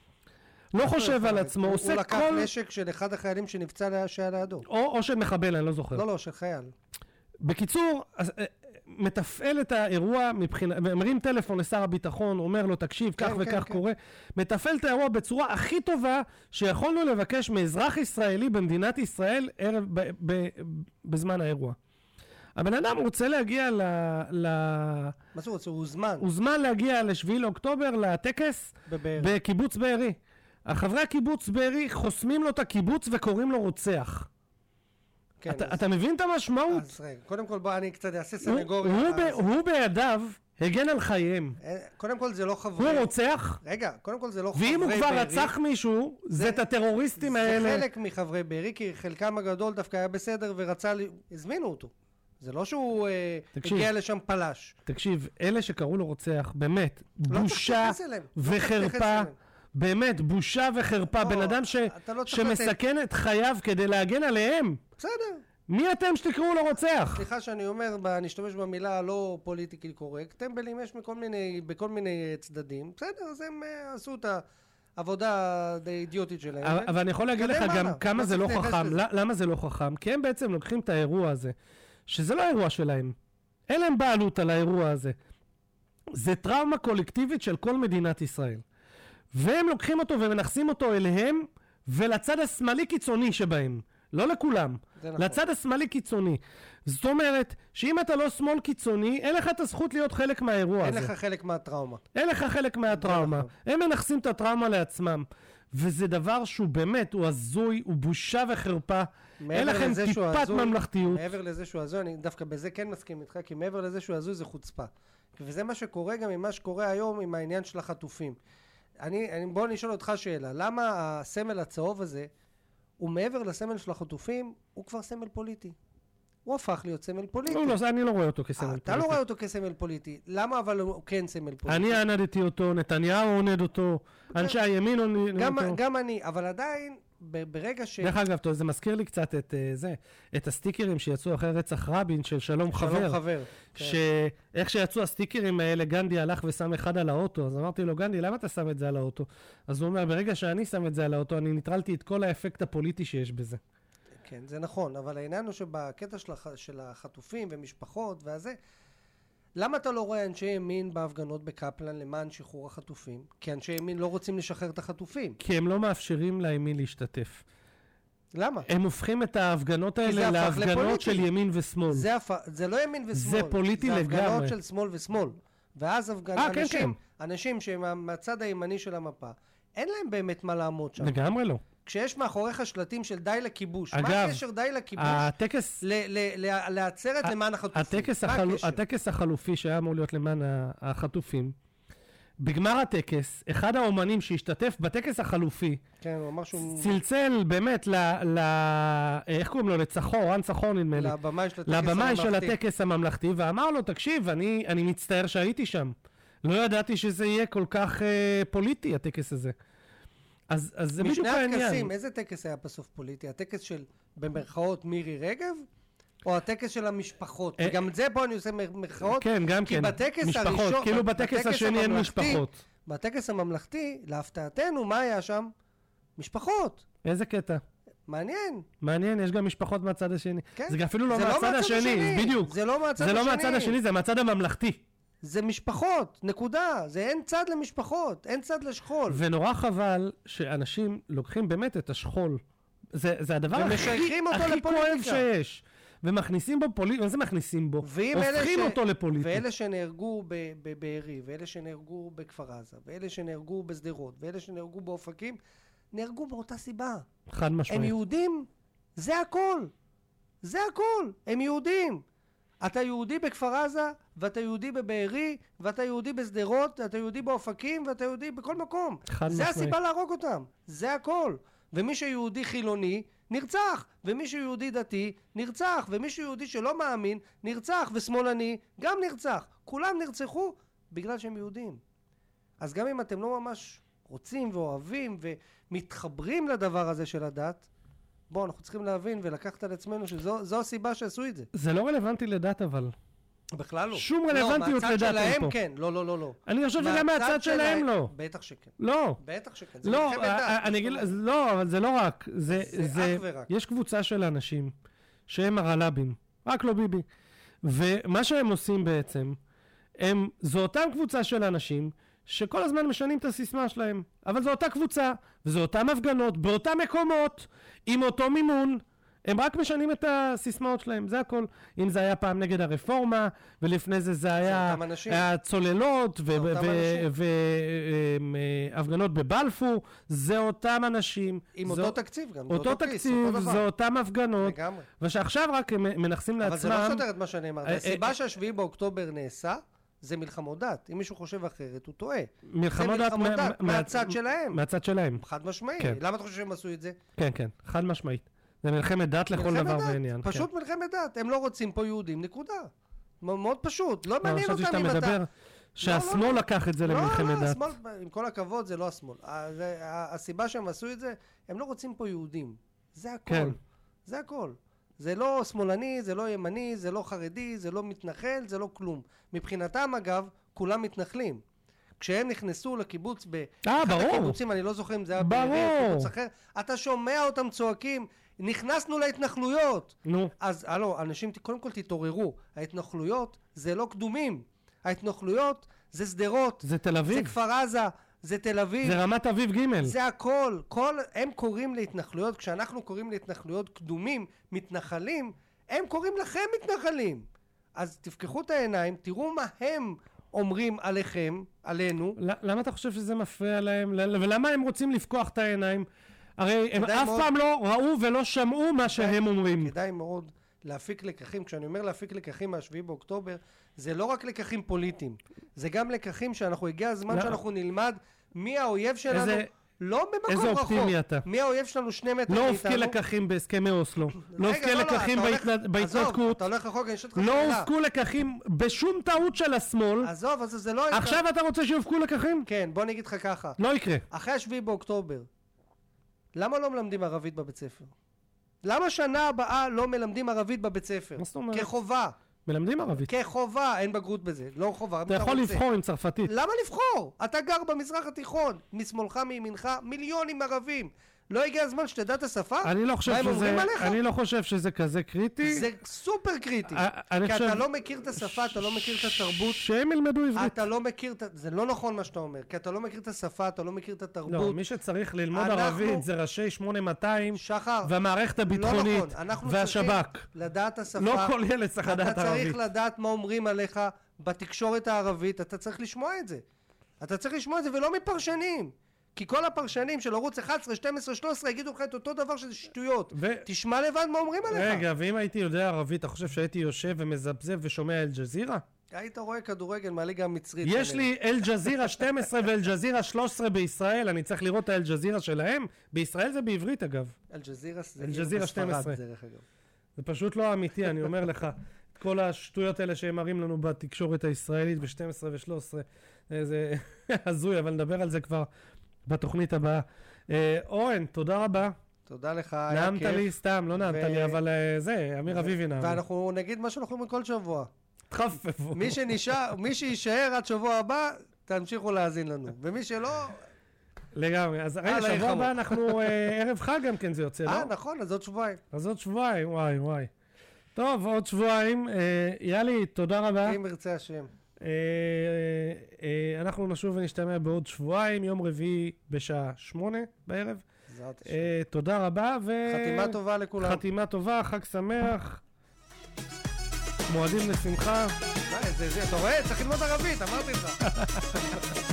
לא חושב על עצמו, הוא, עושה הוא לקח כל... נשק של אחד החיילים שנפצע שהיה לידו. או, או של מחבל, אני לא זוכר. לא, לא, של חייל. בקיצור, אז, מתפעל את האירוע מבחינה, מרים טלפון לשר הביטחון, אומר לו תקשיב, כן, כך כן, וכך כן. קורה, מתפעל את האירוע בצורה הכי טובה שיכולנו לבקש מאזרח ישראלי במדינת ישראל ערב, ב, ב, בזמן האירוע. הבן אדם רוצה להגיע ל... ל... מה זה רוצה? הוא הוזמן. הוא זמן להגיע לשביעי לאוקטובר לטקס בבארי. בקיבוץ בארי. החברי הקיבוץ בארי חוסמים לו את הקיבוץ וקוראים לו רוצח. כן, אתה, אז... אתה מבין את המשמעות? אז רגע, קודם כל בוא אני קצת אעשה הוא, סנגוריה. הוא, ב, אז... הוא בידיו הגן על חייהם. קודם כל זה לא חברי... הוא רוצח? רגע, קודם כל זה לא חברי ואם בארי. הוא כבר רצח מישהו, זה, זה את הטרוריסטים זה האלה. זה חלק מחברי בארי, כי חלקם הגדול דווקא היה בסדר ורצה... הזמינו אותו. זה לא שהוא תקשיב, הגיע לשם פלש. תקשיב, אלה שקראו לו רוצח, באמת, לא בושה וחרפה. באמת, בושה וחרפה. לא, בן אדם ש... לא שמסכן לתת... את חייו כדי להגן עליהם. בסדר. מי אתם שתקראו לו רוצח? סליחה שאני אומר, אני אשתמש במילה לא פוליטיקלי קורקט, טמבלים יש מכל מיני, בכל מיני צדדים. בסדר, אז הם uh, עשו את העבודה די אידיוטית שלהם. אבל, אבל אני יכול להגיד לך גם כמה זה לא חכם. למה זה לא חכם? כי הם בעצם לוקחים את האירוע הזה. שזה לא אירוע שלהם. אין להם בעלות על האירוע הזה. זה טראומה קולקטיבית של כל מדינת ישראל. והם לוקחים אותו ומנחסים אותו אליהם, ולצד השמאלי קיצוני שבהם. לא לכולם. נכון. לצד השמאלי קיצוני. זאת אומרת, שאם אתה לא שמאל קיצוני, אין לך את הזכות להיות חלק מהאירוע אין הזה. לך חלק מהטראומה. אין לך חלק מהטראומה. נכון. הם מנחסים את הטראומה לעצמם. וזה דבר שהוא באמת, הוא הזוי, הוא בושה וחרפה. אין לכם טיפת הזוי, ממלכתיות. מעבר לזה שהוא הזוי, אני דווקא בזה כן מסכים איתך, כי מעבר לזה שהוא הזוי זה חוצפה. וזה מה שקורה גם עם מה שקורה היום עם העניין של החטופים. אני, אני, בוא נשאל אותך שאלה, למה הסמל הצהוב הזה, הוא מעבר לסמל של החטופים, הוא כבר סמל פוליטי. הוא הפך להיות סמל פוליטי. לא, לא, אני לא רואה אותו כסמל פוליטי. אתה לא רואה אותו כסמל פוליטי. למה אבל הוא כן סמל פוליטי? אני ענדתי אותו, נתניהו עונד אותו, אנשי הימין עונד אותו. גם אני, אבל עדיין, ברגע ש... דרך אגב, זה מזכיר לי קצת את זה, את הסטיקרים שיצאו אחרי רצח רבין של שלום חבר. שלום חבר. שאיך שיצאו הסטיקרים האלה, גנדי הלך ושם אחד על האוטו, אז אמרתי לו, גנדי, למה אתה שם את זה על האוטו? אז הוא אומר, ברגע שאני שם את זה על האוטו, אני ניטרלתי את כל האפקט הפוליטי שיש בזה. כן, זה נכון, אבל העניין הוא שבקטע של, הח... של החטופים ומשפחות והזה, למה אתה לא רואה אנשי ימין בהפגנות בקפלן למען שחרור החטופים? כי אנשי ימין לא רוצים לשחרר את החטופים. כי הם לא מאפשרים לימין להשתתף. למה? הם הופכים את ההפגנות האלה להפגנות של ימין ושמאל. זה, הפ... זה לא ימין ושמאל. זה פוליטי לגמרי. זה הפגנות של שמאל ושמאל. ואז הפגנ... 아, אנשים, כן, כן. אנשים שהם מהצד הימני של המפה, אין להם באמת מה לעמוד שם. לגמרי לא. כשיש מאחוריך שלטים של די לכיבוש, אגב, מה הקשר די לכיבוש הטקס, ל- ל- ל- לעצרת למען החטופים? הטקס, החלו, הטקס החלופי שהיה אמור להיות למען החטופים, בגמר הטקס, אחד האומנים שהשתתף בטקס החלופי, כן, הוא אמר שהוא... צלצל באמת ל... ל איך קוראים לו? לצחור, רן צחור נדמה לי. לבמאי של הטקס לבמאי הממלכתי. של הטקס הממלכתי, ואמר לו, תקשיב, אני, אני מצטער שהייתי שם. לא ידעתי שזה יהיה כל כך אה, פוליטי, הטקס הזה. אז, אז זה בדיוק העניין. משני הטקסים, איזה טקס היה בסוף פוליטי? הטקס של, במרכאות, מירי רגב? או הטקס של המשפחות. וגם את זה פה אני עושה מחאות. כן, גם כן. כי בטקס משפחות, הראשון... כאילו בטקס השני אין משפחות. בטקס הממלכתי, להפתעתנו, מה היה שם? משפחות. איזה קטע? מעניין. מעניין, יש גם משפחות מהצד השני. כן. זה אפילו לא זה מהצד לא השני, השני. בדיוק. זה לא מהצד זה השני. לא מהצד השני, זה מהצד הממלכתי. זה משפחות, נקודה. זה אין צד למשפחות, אין צד לשכול. ונורא חבל שאנשים לוקחים באמת את השכול. זה, זה הדבר הכי, הכי כואב שיש. ומכניסים בו פוליטיקה, מה זה מכניסים בו? הופכים ש... אותו לפוליטי. ואלה שנהרגו בבארי, ואלה שנהרגו בכפר עזה, ואלה שנהרגו בשדרות, ואלה שנהרגו באופקים, נהרגו באותה סיבה. חד משמעית. הם יהודים, זה הכל. זה הכל. הם יהודים. אתה יהודי בכפר עזה, ואתה יהודי בבארי, ואתה יהודי בשדרות, ואתה יהודי באופקים, ואתה יהודי בכל מקום. חד זה משמעית. הסיבה להרוג אותם. זה הכל. ומי שיהודי חילוני, נרצח. ומי שיהודי דתי, נרצח. ומי שיהודי שלא מאמין, נרצח. ושמאלני, גם נרצח. כולם נרצחו בגלל שהם יהודים. אז גם אם אתם לא ממש רוצים ואוהבים ומתחברים לדבר הזה של הדת, בואו, אנחנו צריכים להבין ולקחת על עצמנו שזו הסיבה שעשו את זה. זה לא רלוונטי לדת אבל. בכלל לא. שום רלוונטיות לדת אין פה. מהצד שלהם כן, לא, לא, לא, לא. אני חושב שגם מהצד שלהם לא. בטח שכן. לא. בטח שכן. זה לא, מלחמת דת. אני אגיד, לא, אבל זה לא רק. זה אך ורק. יש קבוצה של אנשים שהם הרל"בים, רק לא ביבי. ומה שהם עושים בעצם, הם, זו אותם קבוצה של אנשים שכל הזמן משנים את הסיסמה שלהם. אבל זו אותה קבוצה, וזו אותם הפגנות, באותם מקומות, עם אותו מימון, הם רק משנים את הסיסמאות שלהם, זה הכל. אם זה היה פעם נגד הרפורמה, ולפני זה זה היה, היה צוללות, והפגנות בבלפור, זה אותם אנשים. עם אותו תקציב גם. אותו תקציב, זה אותם הפגנות. ושעכשיו רק הם מנחסים לעצמם. אבל זה לא סותר את מה שאני אמרתי. הסיבה שהשביעי באוקטובר נעשה, זה מלחמות דת. אם מישהו חושב אחרת, הוא טועה. מלחמות דת מהצד שלהם. מהצד שלהם. חד משמעית. למה אתה חושב שהם עשו את זה? כן, כן, חד משמעית. זה מלחמת דת לכל דבר ועניין. פשוט כן. מלחמת דת. הם לא רוצים פה יהודים, נקודה. מאוד פשוט. לא מעניין אותם אם אתה... אני חושב שאתה מדבר שהשמאל לא, לא, לקח את זה לא, למלחמת לא, דת. השמאל, עם כל הכבוד זה לא השמאל. הסיבה שהם עשו את זה, הם לא רוצים פה יהודים. זה הכל. כן. זה הכל. זה לא שמאלני, זה לא ימני, זה לא חרדי, זה לא מתנחל, זה לא כלום. מבחינתם אגב, כולם מתנחלים. כשהם נכנסו לקיבוץ באחד הקיבוצים, אני לא זוכר אם זה היה בקיבוץ אחר, אתה שומע אותם צועקים, נכנסנו להתנחלויות. נו. אז, הלו, אנשים, קודם כל תתעוררו. ההתנחלויות זה לא קדומים. ההתנחלויות זה שדרות. זה תל אביב. זה כפר עזה. זה תל אביב. זה רמת אביב ג'. זה הכל. כל, הם קוראים להתנחלויות, כשאנחנו קוראים להתנחלויות קדומים, מתנחלים, הם קוראים לכם מתנחלים. אז תפקחו את העיניים, תראו מה הם אומרים עליכם, עלינו. למה אתה חושב שזה מפריע להם? ולמה הם רוצים לפקוח את העיניים? הרי הם אף פעם לא ראו ולא שמעו מה שהם אומרים. כדאי מאוד להפיק לקחים. כשאני אומר להפיק לקחים מהשביעי באוקטובר, זה לא רק לקחים פוליטיים. זה גם לקחים שאנחנו, הגיע הזמן שאנחנו נלמד מי האויב שלנו. לא במקום רחוק. איזה אופטימי אתה. מי האויב שלנו שני מטר מאיתנו. לא הופקי לקחים בהסכמי אוסלו. לא הופקי לקחים בהתנתקות. אתה הולך רחוק, אני אשאל אותך שאלה. לא הופקו לקחים בשום טעות של השמאל. עזוב, אז זה לא... עכשיו אתה רוצה שיופקו לקחים? כן, בוא נגיד לך ככה. לא יקרה. אחרי השביעי באוקטובר, למה לא מלמדים ערבית בבית ספר? למה שנה הבאה לא מלמדים ערבית בבית ספר? מה זאת אומרת? כחובה. מלמדים ערבית. כחובה, אין בגרות בזה, לא חובה. אתה יכול לבחור עם צרפתית. למה לבחור? אתה גר במזרח התיכון, משמאלך מימינך, מיליונים ערבים. לא הגיע הזמן שתדע את השפה? אני לא חושב שזה, אני לא חושב שזה כזה קריטי. זה סופר קריטי. כי אתה לא מכיר את השפה, אתה לא מכיר את התרבות. שהם ילמדו עברית. אתה לא מכיר, זה לא נכון מה שאתה אומר, כי אתה לא מכיר את השפה, אתה לא מכיר את התרבות. לא, מי שצריך ללמוד ערבית זה ראשי שמונה מאתיים, והמערכת הביטחונית, והשב"כ. לדעת השפה. לא כל ילד צריך לדעת ערבית. אתה צריך לדעת מה אומרים עליך בתקשורת הערבית, אתה צריך לשמוע את זה. אתה צריך לשמוע את זה ולא מפרשנים. כי כל הפרשנים של ערוץ אחת עשרה, שתים עשרה, שלוש עשרה יגידו לך את אותו דבר שזה שטויות. ו... תשמע לבד מה אומרים עליך. רגע, ואם הייתי יודע ערבית, אתה חושב שהייתי יושב ומזבזב ושומע אל-ג'זירה? היית רואה כדורגל מהליגה המצרית. יש לי אל-ג'זירה שתים עשרה ואל-ג'זירה שלוש עשרה בישראל, אני צריך לראות את האל-ג'זירה שלהם. בישראל זה בעברית אגב. אל-ג'זירה זה אל-ג'זירה שתים עשרה. זה פשוט לא אמיתי, אני אומר לך. כל השטויות האלה שהם מראים לנו בתקשורת הישראלית ב-שתים עשרה ו-שלוש עשרה. זה הזוי, אבל נדבר על זה כבר בתוכנית הבאה. אורן, תודה רבה. תודה לך, היה נעמת כיף. לי סתם, לא נעמת ו- לי, אבל אה, זה, אמיר אביבי נעם. ואנחנו נגיד מה שאנחנו אומרים כל שבוע. תחפפו. מי שנשאר, מי שישאר עד שבוע הבא, תמשיכו להאזין לנו. ומי שלא... לגמרי. אז רגע, הלאה, שבוע יחמור. הבא אנחנו אה, ערב חג גם כן זה יוצא, לא? אה, נכון, אז עוד שבועיים. אז עוד שבועיים, וואי, וואי. טוב, עוד שבועיים. אה, יאלי, תודה רבה. אם ירצה השם. אה, אה, אנחנו נשוב ונשתמע בעוד שבועיים, יום רביעי בשעה שמונה בערב. בעזרת השם. אה, תודה רבה. ו... חתימה טובה לכולם. חתימה טובה, חג שמח. מועדים לשמחה. די, זה, זה, אתה רואה? צריך ללמוד ערבית, אמרתי לך.